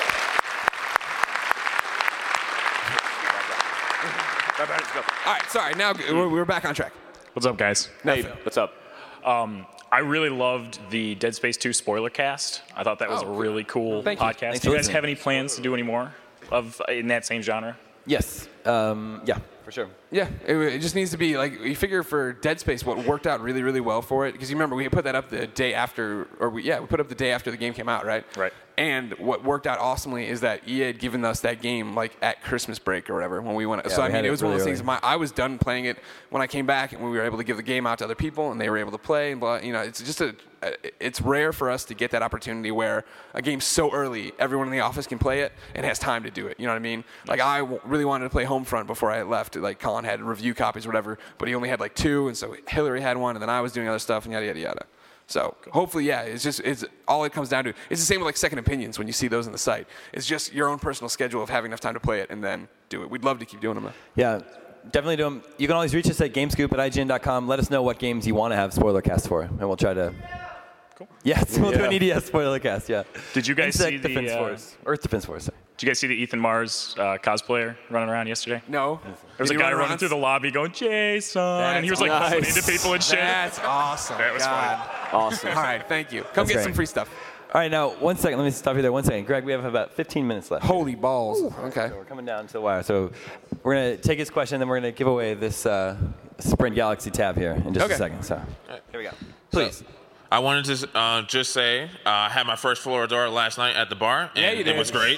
All right, sorry. Now we're, we're back on track. What's up, guys? Hey, what's up? Um, I really loved the Dead Space two spoiler cast. I thought that was Oh, a really cool Thank you. podcast. Thanks Do you for guys listening. have any plans to do any more of in that same genre? Yes. Um, yeah, for sure. Yeah, it, it just needs to be like you figure for Dead Space, what worked out really, really well for it because you remember we put that up the day after, or we, yeah, we put up the day after the game came out, right? Right. And what worked out awesomely is that E A had given us that game like at Christmas break or whatever when we went. Yeah, so we I mean, had it it was one of those really things. My, I was done playing it when I came back, and we were able to give the game out to other people, and they were able to play. And blah, you know, it's just a. It's rare for us to get that opportunity where a game's so early, everyone in the office can play it and has time to do it. You know what I mean? Like I w- really wanted to play Homefront before I left. Like Colin had review copies or whatever, but he only had like two, and so Hillary had one, and then I was doing other stuff, and yada yada yada. So hopefully, yeah, it's just it's all it comes down to. It's the same with like second opinions when you see those on the site. It's just your own personal schedule of having enough time to play it and then do it. We'd love to keep doing them. Though. Yeah, definitely do them. You can always reach us at gamescoop at I G N dot com. Let us know what games you want to have spoiler cast for, and we'll try to. Cool. Yes, we'll do an Yeah. E D S spoiler cast. Yeah. Did you guys Insect see the Defense uh, Force, Earth Defense Force? Sorry. Did you guys see the Ethan Mars uh, cosplayer running around yesterday? No. There was Did a he guy run running around? through the lobby going, Jason, and he was like That's bumping nice. into people and shit. That's awesome. That was God. funny. Awesome. All right, thank you. Come That's get great. some free stuff. All right, now one second. Let me stop you there. One second, Greg. We have about fifteen minutes left. Holy balls. Okay. So we're coming down to the wire. So we're gonna take his question, then we're gonna give away this uh, Sprint Galaxy tab here in just Okay. a second. So here we go. Please. I wanted to uh, just say uh, I had my first Floridor last night at the bar, and Yeah, you it did. was great.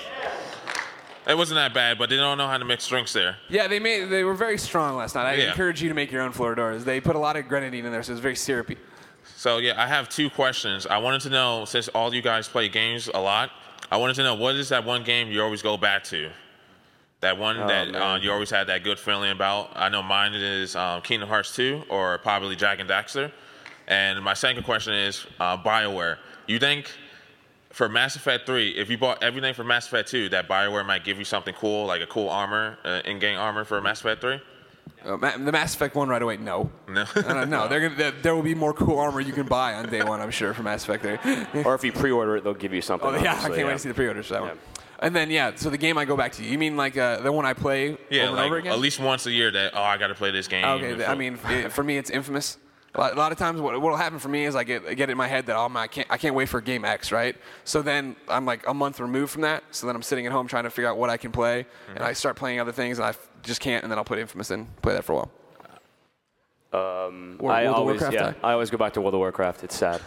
It wasn't that bad, but they don't know how to mix drinks there. Yeah, they made they were very strong last night. I Yeah. encourage you to make your own Floridors. They put a lot of grenadine in there, so it's very syrupy. So yeah, I have two questions. I wanted to know, since all you guys play games a lot, I wanted to know what is that one game you always go back to? That one Oh, that uh, man. you always had that good feeling about. I know mine is um, Kingdom Hearts two or probably Jack and Daxter. And my second question is uh, BioWare. You think for Mass Effect three, if you bought everything for Mass Effect two, that BioWare might give you something cool, like a cool armor, uh, in-game armor for Mass Effect three? Uh, Ma- the Mass Effect one right away, no. No. no, no. They're gonna, there, there will be more cool armor you can buy on day one, I'm sure, for Mass Effect three. Or if you pre-order it, they'll give you something. Oh, yeah, I obviously, can't wait yeah. to see the pre-orders for that one. And then, yeah, so the game I go back to. You mean like uh, the one I play Yeah, over and like over again? at least once a year that, oh, I got to play this game. Okay, th- I mean, it, for me, it's Infamous. A lot, a lot of times, what will happen for me is I get I get it in my head that oh, my, I can't I can't wait for game X, right? So then I'm like a month removed from that. So then I'm sitting at home trying to figure out what I can play, and I start playing other things, and I f- just can't. And then I'll put Infamous in, play that for a while. Um, World- I World of always, Warcraft, yeah, I always go back to World of Warcraft. It's sad.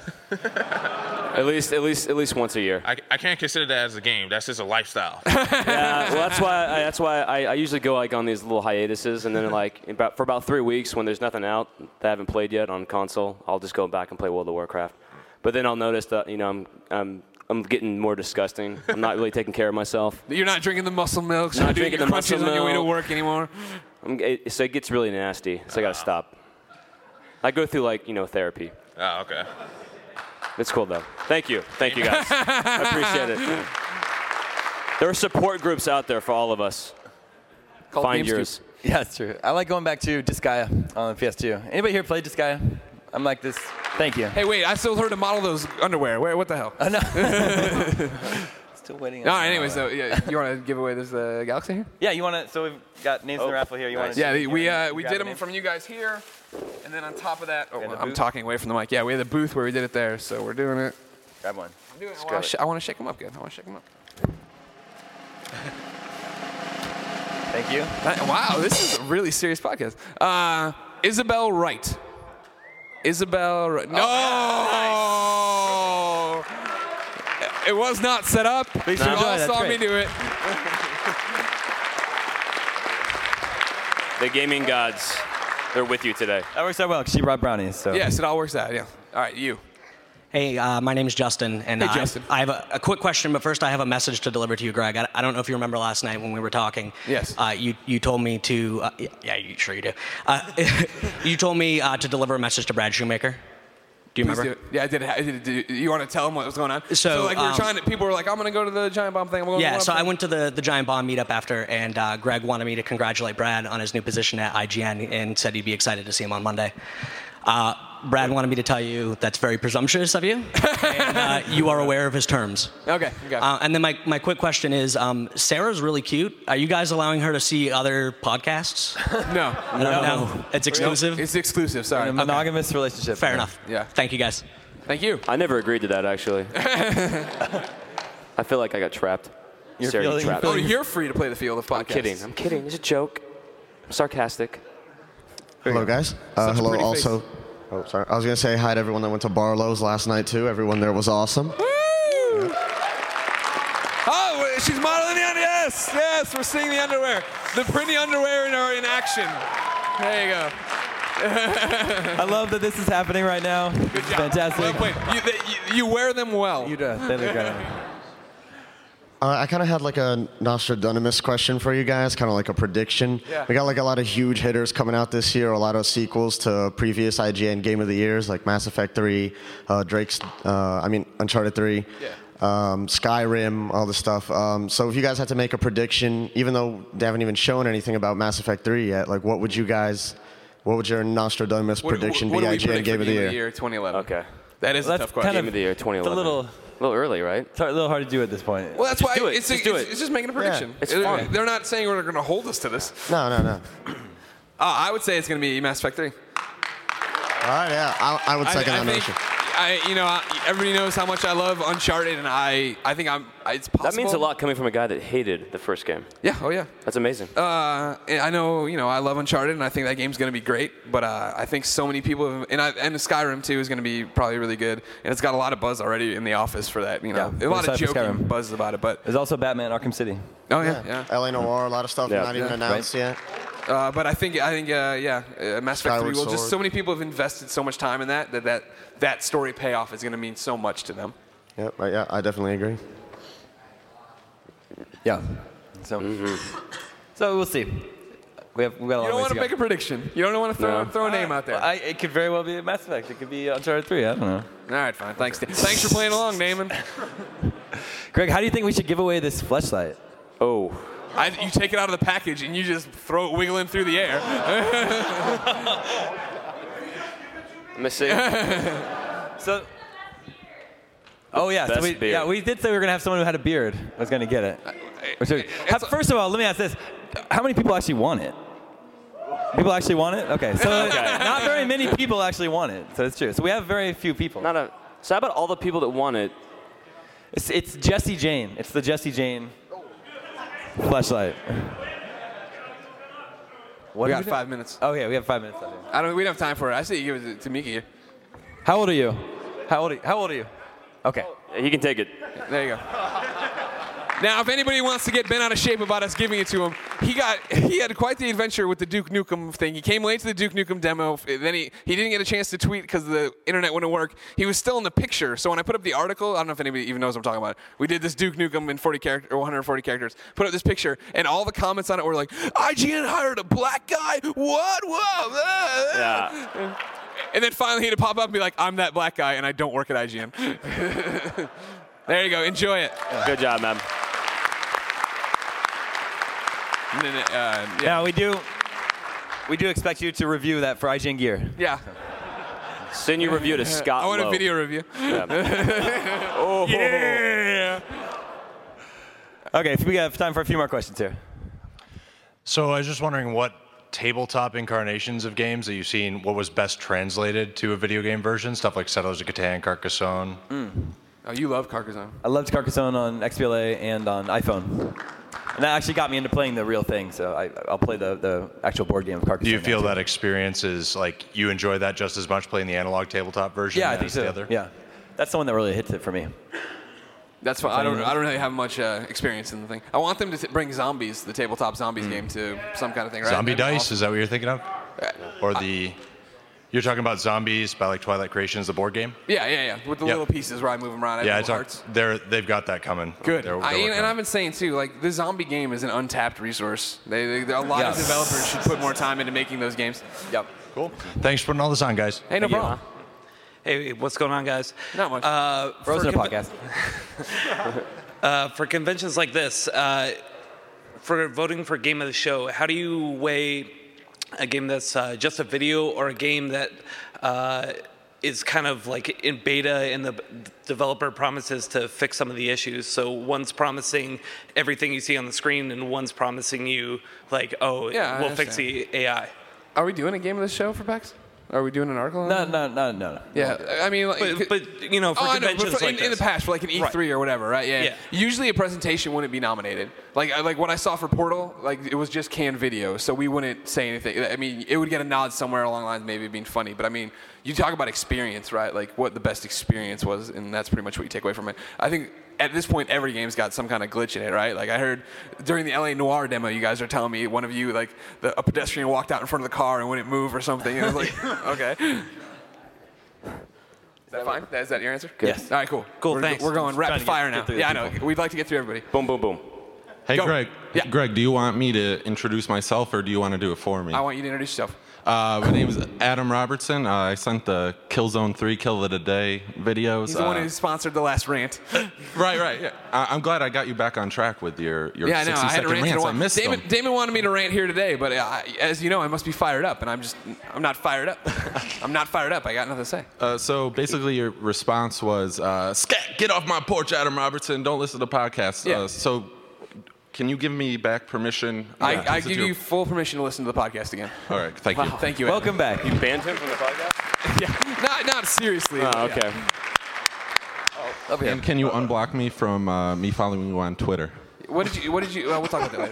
at least, at least, at least once a year. I, I can't consider that as a game. That's just a lifestyle. yeah, well, that's why. I, that's why I, I usually go like on these little hiatuses, and then like about for about three weeks when there's nothing out that I haven't played yet on console, I'll just go back and play World of Warcraft. But then I'll notice that you know I'm I'm I'm getting more disgusting. I'm not really taking care of myself. You're not drinking the muscle milk. So Not you're doing drinking your the crunches muscle on your way to milk. work anymore. I'm, it, so it gets really nasty. So I gotta stop. I go through like you know therapy. Oh, okay. It's cool though. Thank you. Thank you guys. I appreciate it. There are support groups out there for all of us. Called Find Game yours. Scoop. Yeah, that's true. I like going back to Disgaea on P S two. Anybody here play Disgaea? I'm like this. Thank you. Hey, wait, I still heard to model those underwear. Where? What the hell? I know. Still waiting. All on right, that. anyways, so yeah, you want to give away this uh, Galaxy here? Yeah, you want to? So we've got names in the raffle here. You want to? Yeah, the- we uh, we did them from you guys here, and then on top of that, oh, And the I'm booth? talking away from the mic. Yeah, we had the booth where we did it there, so we're doing it. Grab one. I'm doing it. I Grab wanna it. sh- I want to shake them up good. I want to shake them up. Thank you. That- wow, this is a really serious podcast. Uh, Isabel Wright. Isabel Wright. No! It was not set up. Please You enjoy, all that's saw great. me do it. The gaming gods, they're with you today. That works out well because she brought brownies. So. Yes, it all works out. Yeah. All right, you. Hey, uh, my name is Justin, and Hey, uh, Justin. I have a, a quick question, but first I have a message to deliver to you, Greg. I, I don't know if you remember last night when we were talking. Yes. Uh, you you told me to. Uh, yeah, you, sure you do. Uh, you told me uh, to deliver a message to Brad Shoemaker. Do you Please remember? do it. Yeah, I did. it. I did. it. Do you want to tell them what was going on? So, like we were um, trying to. People were like, "I'm going to go to the Giant Bomb thing." I'm going Yeah, to so I went to the, the Giant Bomb meetup after, and uh, Greg wanted me to congratulate Brad on his new position at I G N and said he'd be excited to see him on Monday. Uh, Brad wanted me to tell you that's very presumptuous of you, and uh, you are aware of his terms. Okay. Okay. Uh, and then my, my quick question is, um, Sarah's really cute. Are you guys allowing her to see other podcasts? no. No. No. It's exclusive? It's exclusive. Sorry. In a monogamous relationship. Fair enough. Yeah. Thank you, guys. Thank you. I never agreed to that, actually. I feel like I got trapped. You're Sarah, you feeling- trapped Oh, me. you're free to play the field of podcasts. I'm kidding. I'm kidding. It's a joke. I'm sarcastic. Hello, guys. Uh, Such a hello, pretty also. Oh, sorry. I was gonna say hi to everyone that went to Barlow's last night too. Everyone there was awesome. Oh, wait, she's modeling the underwear. Yes, yes, we're seeing the underwear. The pretty underwear are in action. There you go. I love that this is happening right now. Good job. Fantastic. Wait, wait, you, they, you, you wear them well. You do. They look good. Uh, I kind of had like a Nostradamus question for you guys, kind of like a prediction. Yeah. We got like a lot of huge hitters coming out this year, a lot of sequels to previous I G N Game of the Years, like Mass Effect three, uh, Drake's, uh, I mean Uncharted three, Yeah. um, Skyrim, all this stuff. Um, so if you guys had to make a prediction, even though they haven't even shown anything about Mass Effect three yet, like what would you guys, what would your Nostradamus What- prediction what be do we I G N predict Game for of the Game Year? twenty eleven? Okay. That is Well, a that's tough question. kind Game of the year twenty It's a eleven. little, A little early, right? it's a little hard to do at this point. Well, that's Just why do it. it's, Just it's, do it's, it. it's just making a prediction. It's They're- fun. They're not saying they're going to hold us to this. No, no, no. Uh, I would say it's going to be Mass Effect three. All right, yeah, I, I would second I, I that think, notion. I, you know, I, everybody knows how much I love Uncharted, and I, I think I'm. It's possible. That means a lot coming from a guy that hated the first game. Yeah. Oh yeah. That's amazing. Uh, I know, you know, I love Uncharted, and I think that game's going to be great. But uh, I think so many people, have, and I, and Skyrim too is going to be probably really good, and it's got a lot of buzz already in the office for that. You know, Yeah, a lot we're of excited for joking Skyrim. buzz about it. But There's also Batman Arkham City. oh yeah, yeah. L A Noire, a lot of stuff Yeah. not even Yeah. announced yet. Uh, but I think I think uh, yeah, uh, Mass Effect Skyward three. Well, just Sword. so many people have invested so much time in that that that, that story payoff is going to mean so much to them. Yep, right, yeah, I definitely agree. Yeah. So, so we'll see. We have we got a You long don't ways want to go. make a prediction. You don't want to throw No. throw a name out there. Well, I, it could very well be Mass Effect. It could be Uncharted three. I don't know. All right, fine. Thanks. Da- Thanks for playing along, Damon. Greg, how do you think we should give away this fleshlight? Oh. I, you take it out of the package and you just throw it wiggling through the air. Let me see. So. Oh yeah, so Best we, beard. yeah, we did say we were gonna have someone who had a beard was gonna get it. Which are- how- first of all, let me ask this: how many people actually want it? People actually want it? Okay, so Okay. not very many people actually want it. So it's true. So we have very few people. Not a. So how about all the people that want it? It's, it's Jesse Jane. It's the Jesse Jane fleshlight. What we do got do? five minutes. Oh yeah, we have five minutes left. I don't. We don't have time for it. I say you give it to Miki. How old are you? How old are you? How old are you? Okay. He can take it. There you go. Now, if anybody wants to get bent out of shape about us giving it to him, he got he had quite the adventure with the Duke Nukem thing. He came late to the Duke Nukem demo. Then he, he didn't get a chance to tweet because the internet wouldn't work. He was still in the picture. So when I put up the article, I don't know if anybody even knows what I'm talking about. We did this Duke Nukem in forty character or one hundred forty characters. Put up this picture, and all the comments on it were like, "I G N hired a black guy. What? Whoa!" Yeah. and then finally he'd pop up and be like, I'm that black guy, and I don't work at I G N. There you go. Enjoy it. Good job, man. And then, uh, yeah. Yeah, we do. We do expect you to review that for I G N Gear. Yeah. Send your review to Scott I want Lowe. a video review. Yeah. Oh. Yeah. Okay, we have time for a few more questions here. So I was just wondering what tabletop incarnations of games that you've seen, what was best translated to a video game version? Stuff like Settlers of Catan, Carcassonne. Mm. Oh, you love Carcassonne. I loved Carcassonne on X B L A and on iPhone. And that actually got me into playing the real thing, so I, I'll play the, the actual board game of Carcassonne. Do you feel now, that too. experience is like you enjoy that just as much playing the analog tabletop version Yeah, I as think so. the other? Yeah. That's the one that really hits it for me. That's fine. I don't. I don't really have much uh, experience in the thing. I want them to t- bring zombies, the tabletop zombies game, to some kind of thing, right? Zombie That'd be Dice, awesome. is that what you're thinking of? Or the, you're talking about Zombies by like Twilight Creations, the board game? Yeah, yeah, yeah. With the Yep. little pieces where I move them around. I have Yeah, I little talked, hearts. they're, they've got that coming. Good. They're, they're I, working and on it. I've been saying too, like the zombie game is an untapped resource. They, they, a lot of Yes. developers should put more time into making those games. Yep. Cool. Thanks for putting all this on, guys. Hey, no problem. Hey, what's going on, guys? Not much. Uh, We're hosting a conve- podcast. uh, for conventions like this, uh, for voting for game of the show, how do you weigh a game that's uh, just a video or a game that uh, is kind of like in beta and the b- developer promises to fix some of the issues? So one's promising everything you see on the screen and one's promising you like, oh, Yeah, I we'll fix understand. the A I. Are we doing a game of the show for PAX? Are we doing an article on No, that? no, no, no, no. Yeah, I mean, like, But, but you know, for oh, I know, but conventions for- like in, in the this. past, for like an E three Right. or whatever, right? Yeah. Yeah. Usually, a presentation wouldn't be nominated. Like, I- like what I saw for Portal, like it was just canned video, so we wouldn't say anything. I mean, it would get a nod somewhere along the lines, maybe it being funny. But I mean, you talk about experience, right? Like what the best experience was, and that's pretty much what you take away from it. I think at this point, every game's got some kind of glitch in it, right? Like I heard during the L A Noire demo, you guys are telling me one of you, like the, a pedestrian walked out in front of the car and wouldn't move or something. And I was like, okay. Is that fine? Is that your answer? Good. Yes. All right, cool. Cool, We're, thanks. We're going I'm trying rapid to get- fire get now. through the Yeah, I know. people. We'd like to get through everybody. Boom, boom, boom. Hey, Go. Greg. Yeah. Greg, do you want me to introduce myself or do you want to do it for me? I want you to introduce yourself. Uh, my name is Adam Robertson. Uh, I sent the Killzone three Kill It a Day videos. He's the one Uh, who sponsored the last rant. right, right. Yeah. I- I'm glad I got you back on track with your, your yeah, I know. sixty I hadn't second ranted in a rants. I while. missed Damon, them. Damon wanted me to rant here today, but uh, I, as you know, I must be fired up, and I'm just, I'm not fired up. I'm not fired up. I got nothing to say. Uh, so basically, your response was, uh, "Scat, get off my porch, Adam Robertson. Don't listen to podcasts." Yeah. Uh, so, can you give me back permission? I, uh, to I listen give to your- you full permission to listen to the podcast again. All right, thank Wow, you. Thank you. Welcome back. You banned him from the podcast? yeah, not not seriously. Oh, but okay. yeah. Over here. And can you unblock me from uh, me following you on Twitter? What did you? What did you? Uh, we'll talk about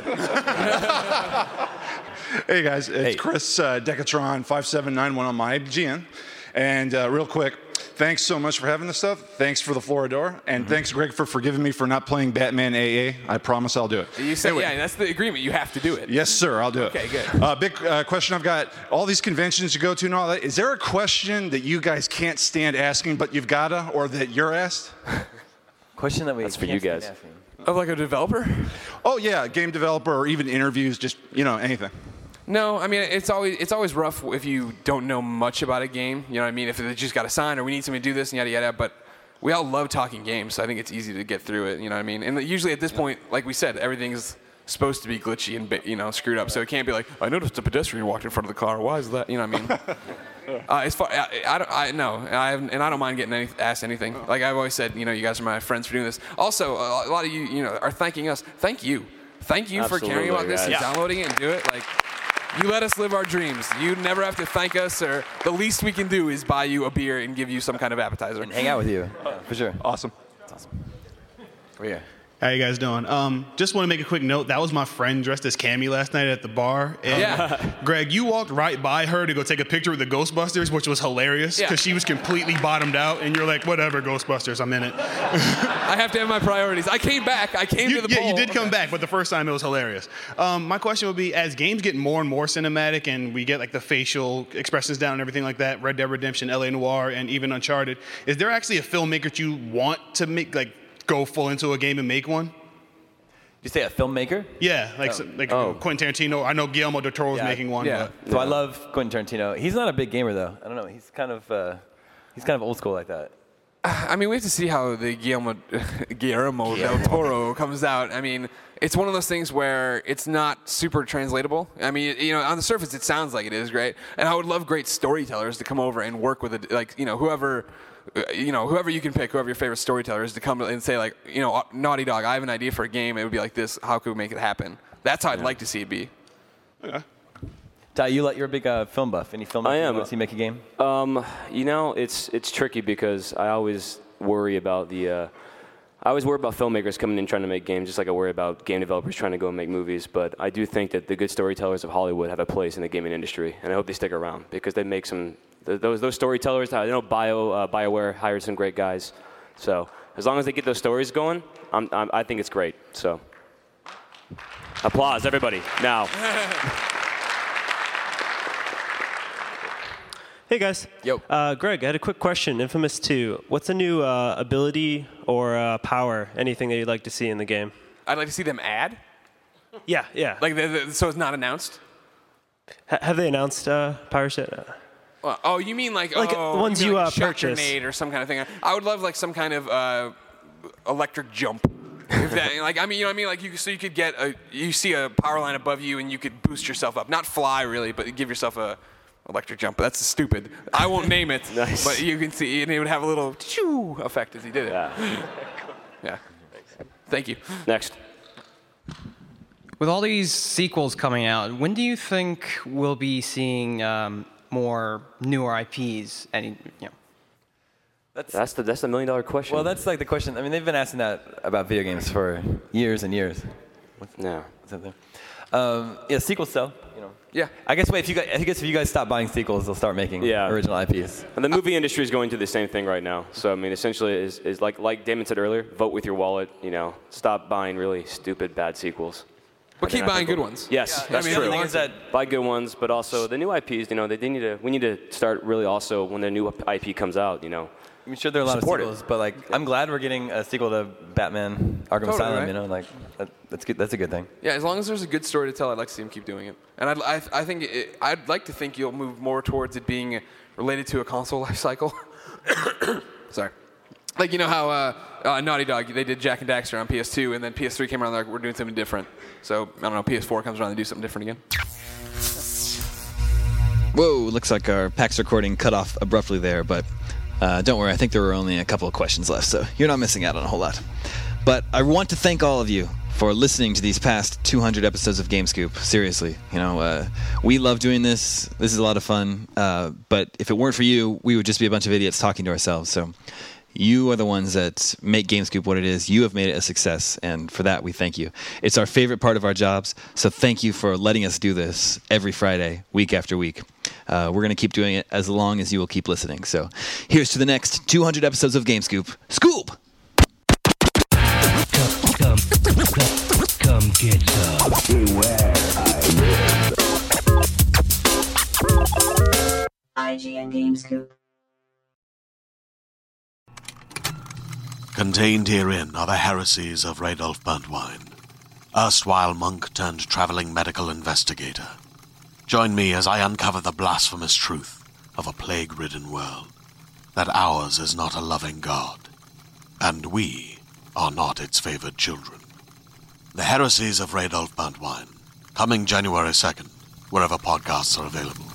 that later. Hey guys, it's Hey. Chris uh, Decatron five seven nine one on my I G N. And uh, real quick, thanks so much for having this stuff. Thanks for the Floridor. And Mm-hmm. thanks, Greg, for forgiving me for not playing Batman A A. I promise I'll do it. You said, Anyway. yeah, that's the agreement. You have to do it. Yes, sir, I'll do it. Okay, good. Uh, big uh, question I've got. All these conventions you go to and all that, is there a question that you guys can't stand asking, but you've gotta, or that you're asked? Question that we That's for can't you guys. stand asking. Of like a developer? Oh, yeah, game developer or even interviews, just, you know, anything. No, I mean it's always it's always rough if you don't know much about a game. You know what I mean? If they just got a sign or we need somebody to do this and yada yada. But we all love talking games, so I think it's easy to get through it. You know what I mean? And usually at this point, like we said, everything's supposed to be glitchy and bit- you know screwed up. So it can't be like I noticed a pedestrian walked in front of the car. Why is that? You know what I mean? Uh, as far, I, I don't, I no, I haven't, and I don't mind getting any, asked anything. Like I've always said, you know, you guys are my friends for doing this. Also, a lot of you, you know, are thanking us. Thank you, thank you for caring about this and guys. downloading it and do it. Like, you let us live our dreams. You never have to thank us, or the least we can do is buy you a beer and give you some kind of appetizer. And hang out with you, for sure. Awesome. That's awesome. Over here. How you guys doing? Um, just want to make a quick note. That was my friend dressed as Cammy last night at the bar. And Yeah. Greg, you walked right by her to go take a picture with the Ghostbusters, which was hilarious Yeah. because she was completely bottomed out, and you're like, whatever, Ghostbusters, I'm in it. I have to have my priorities. I came back. I came You, to the yeah, poll. you did come Okay. back, but the first time it was hilarious. Um, my question would be, as games get more and more cinematic and we get like the facial expressions down and everything like that, Red Dead Redemption, L A Noire, and even Uncharted, is there actually a filmmaker that you want to make, like, go full into a game and make one? you say a filmmaker? Yeah, like Oh. so- like Oh. Quentin Tarantino. I know Guillermo del Toro is Yeah. making one. Yeah. But. So I love Quentin Tarantino. He's not a big gamer though. I don't know. He's kind of uh, he's kind of old school like that. I mean, we have to see how the Guillermo, Guillermo del Toro comes out. I mean, it's one of those things where it's not super translatable. I mean, you know, on the surface, it sounds like it is, right? And I would love great storytellers to come over and work with it, like, you know, whoever, uh, you know, whoever you can pick, whoever your favorite storyteller is, to come and say, like, you know, Naughty Dog, I have an idea for a game. It would be like this. How could we make it happen? That's how I'd like to see it be. Yeah. Ty, you like you're a big uh, film buff. Any film? I am. You want to see make a game? Um, you know, it's it's tricky because I always worry about the. Uh, I always worry about filmmakers coming in trying to make games, just like I worry about game developers trying to go and make movies. But I do think that the good storytellers of Hollywood have a place in the gaming industry, and I hope they stick around because they make some. th- Those those storytellers, I know Bio uh, BioWare hired some great guys, so as long as they get those stories going, I'm, I'm, I think it's great. So, applause, everybody! Now. Hey guys. Yo. Uh, Greg, I had a quick question. Infamous two. What's a new uh, ability or uh, power? Anything that you'd like to see in the game? I'd like to see them add. Yeah, yeah. Like, the, the, so it's not announced. H- have they announced uh, powers yet? Well, oh, you mean like Like, oh, ones mean you, like uh, a shock purchase. grenade or some kind of thing? I would love like some kind of uh, electric jump. If that, like I mean, you know what I mean? Like you, so you could get a, you see a power line above you and you could boost yourself up. Not fly really, but give yourself a electric jump. That's stupid. I won't name it, Nice. but you can see, and it would have a little choo effect as he did it. Yeah. Yeah. Thank you. Next. With all these sequels coming out, when do you think we'll be seeing um, more newer I Ps? Any, you know. That's that's the that's the million dollar question. Well, that's like the question. I mean, they've been asking that about video games for years and years. What's, no. What's up there? Um, yeah, sequels sell. You know. Yeah. I guess wait. If you guys, I guess if you guys stop buying sequels, they'll start making Yeah. original I Ps. And the movie industry is going through the same thing right now. So I mean, essentially, is is like like Damon said earlier, vote with your wallet. You know, stop buying really stupid bad sequels. But I keep think- I buying think good we'll- ones. Yes, Yeah, that's I mean, the true. thing is that- buy good ones, but also the new I Ps. You know, they, they need to. We need to start really also when the new I P comes out. You know. I'm sure there are a lot Support it. of sequels, but like I'm glad we're getting a sequel to Batman: Arkham Totally, Asylum. right? You know, like that, that's good. That's a good thing. Yeah, as long as there's a good story to tell, I'd like to see him keep doing it. And I'd, I, I think it, I'd like to think you'll move more towards it being related to a console life cycle. Sorry. Like, you know how uh, uh, Naughty Dog, they did Jack and Daxter on P S two, and then P S three came around, they're like, we're doing something different. So, I don't know, P S four comes around and do something different again. Whoa, looks like our PAX recording cut off abruptly there, but uh, don't worry, I think there were only a couple of questions left, so you're not missing out on a whole lot. But I want to thank all of you for listening to these past two hundred episodes of GameScoop. Seriously, you know, uh, we love doing this. This is a lot of fun. Uh, but if it weren't for you, we would just be a bunch of idiots talking to ourselves. So you are the ones that make GameScoop what it is. You have made it a success, and for that, we thank you. It's our favorite part of our jobs, so thank you for letting us do this every Friday, week after week. Uh, we're going to keep doing it as long as you will keep listening. So here's to the next two hundred episodes of GameScoop. Scoop! Come, come, come get some. Beware, I G N GameScoop. Contained herein are the heresies of Radolf Burntwine, erstwhile monk turned traveling medical investigator. Join me as I uncover the blasphemous truth of a plague-ridden world, that ours is not a loving God, and we are not its favored children. The heresies of Radolf Burntwine, coming January second, wherever podcasts are available.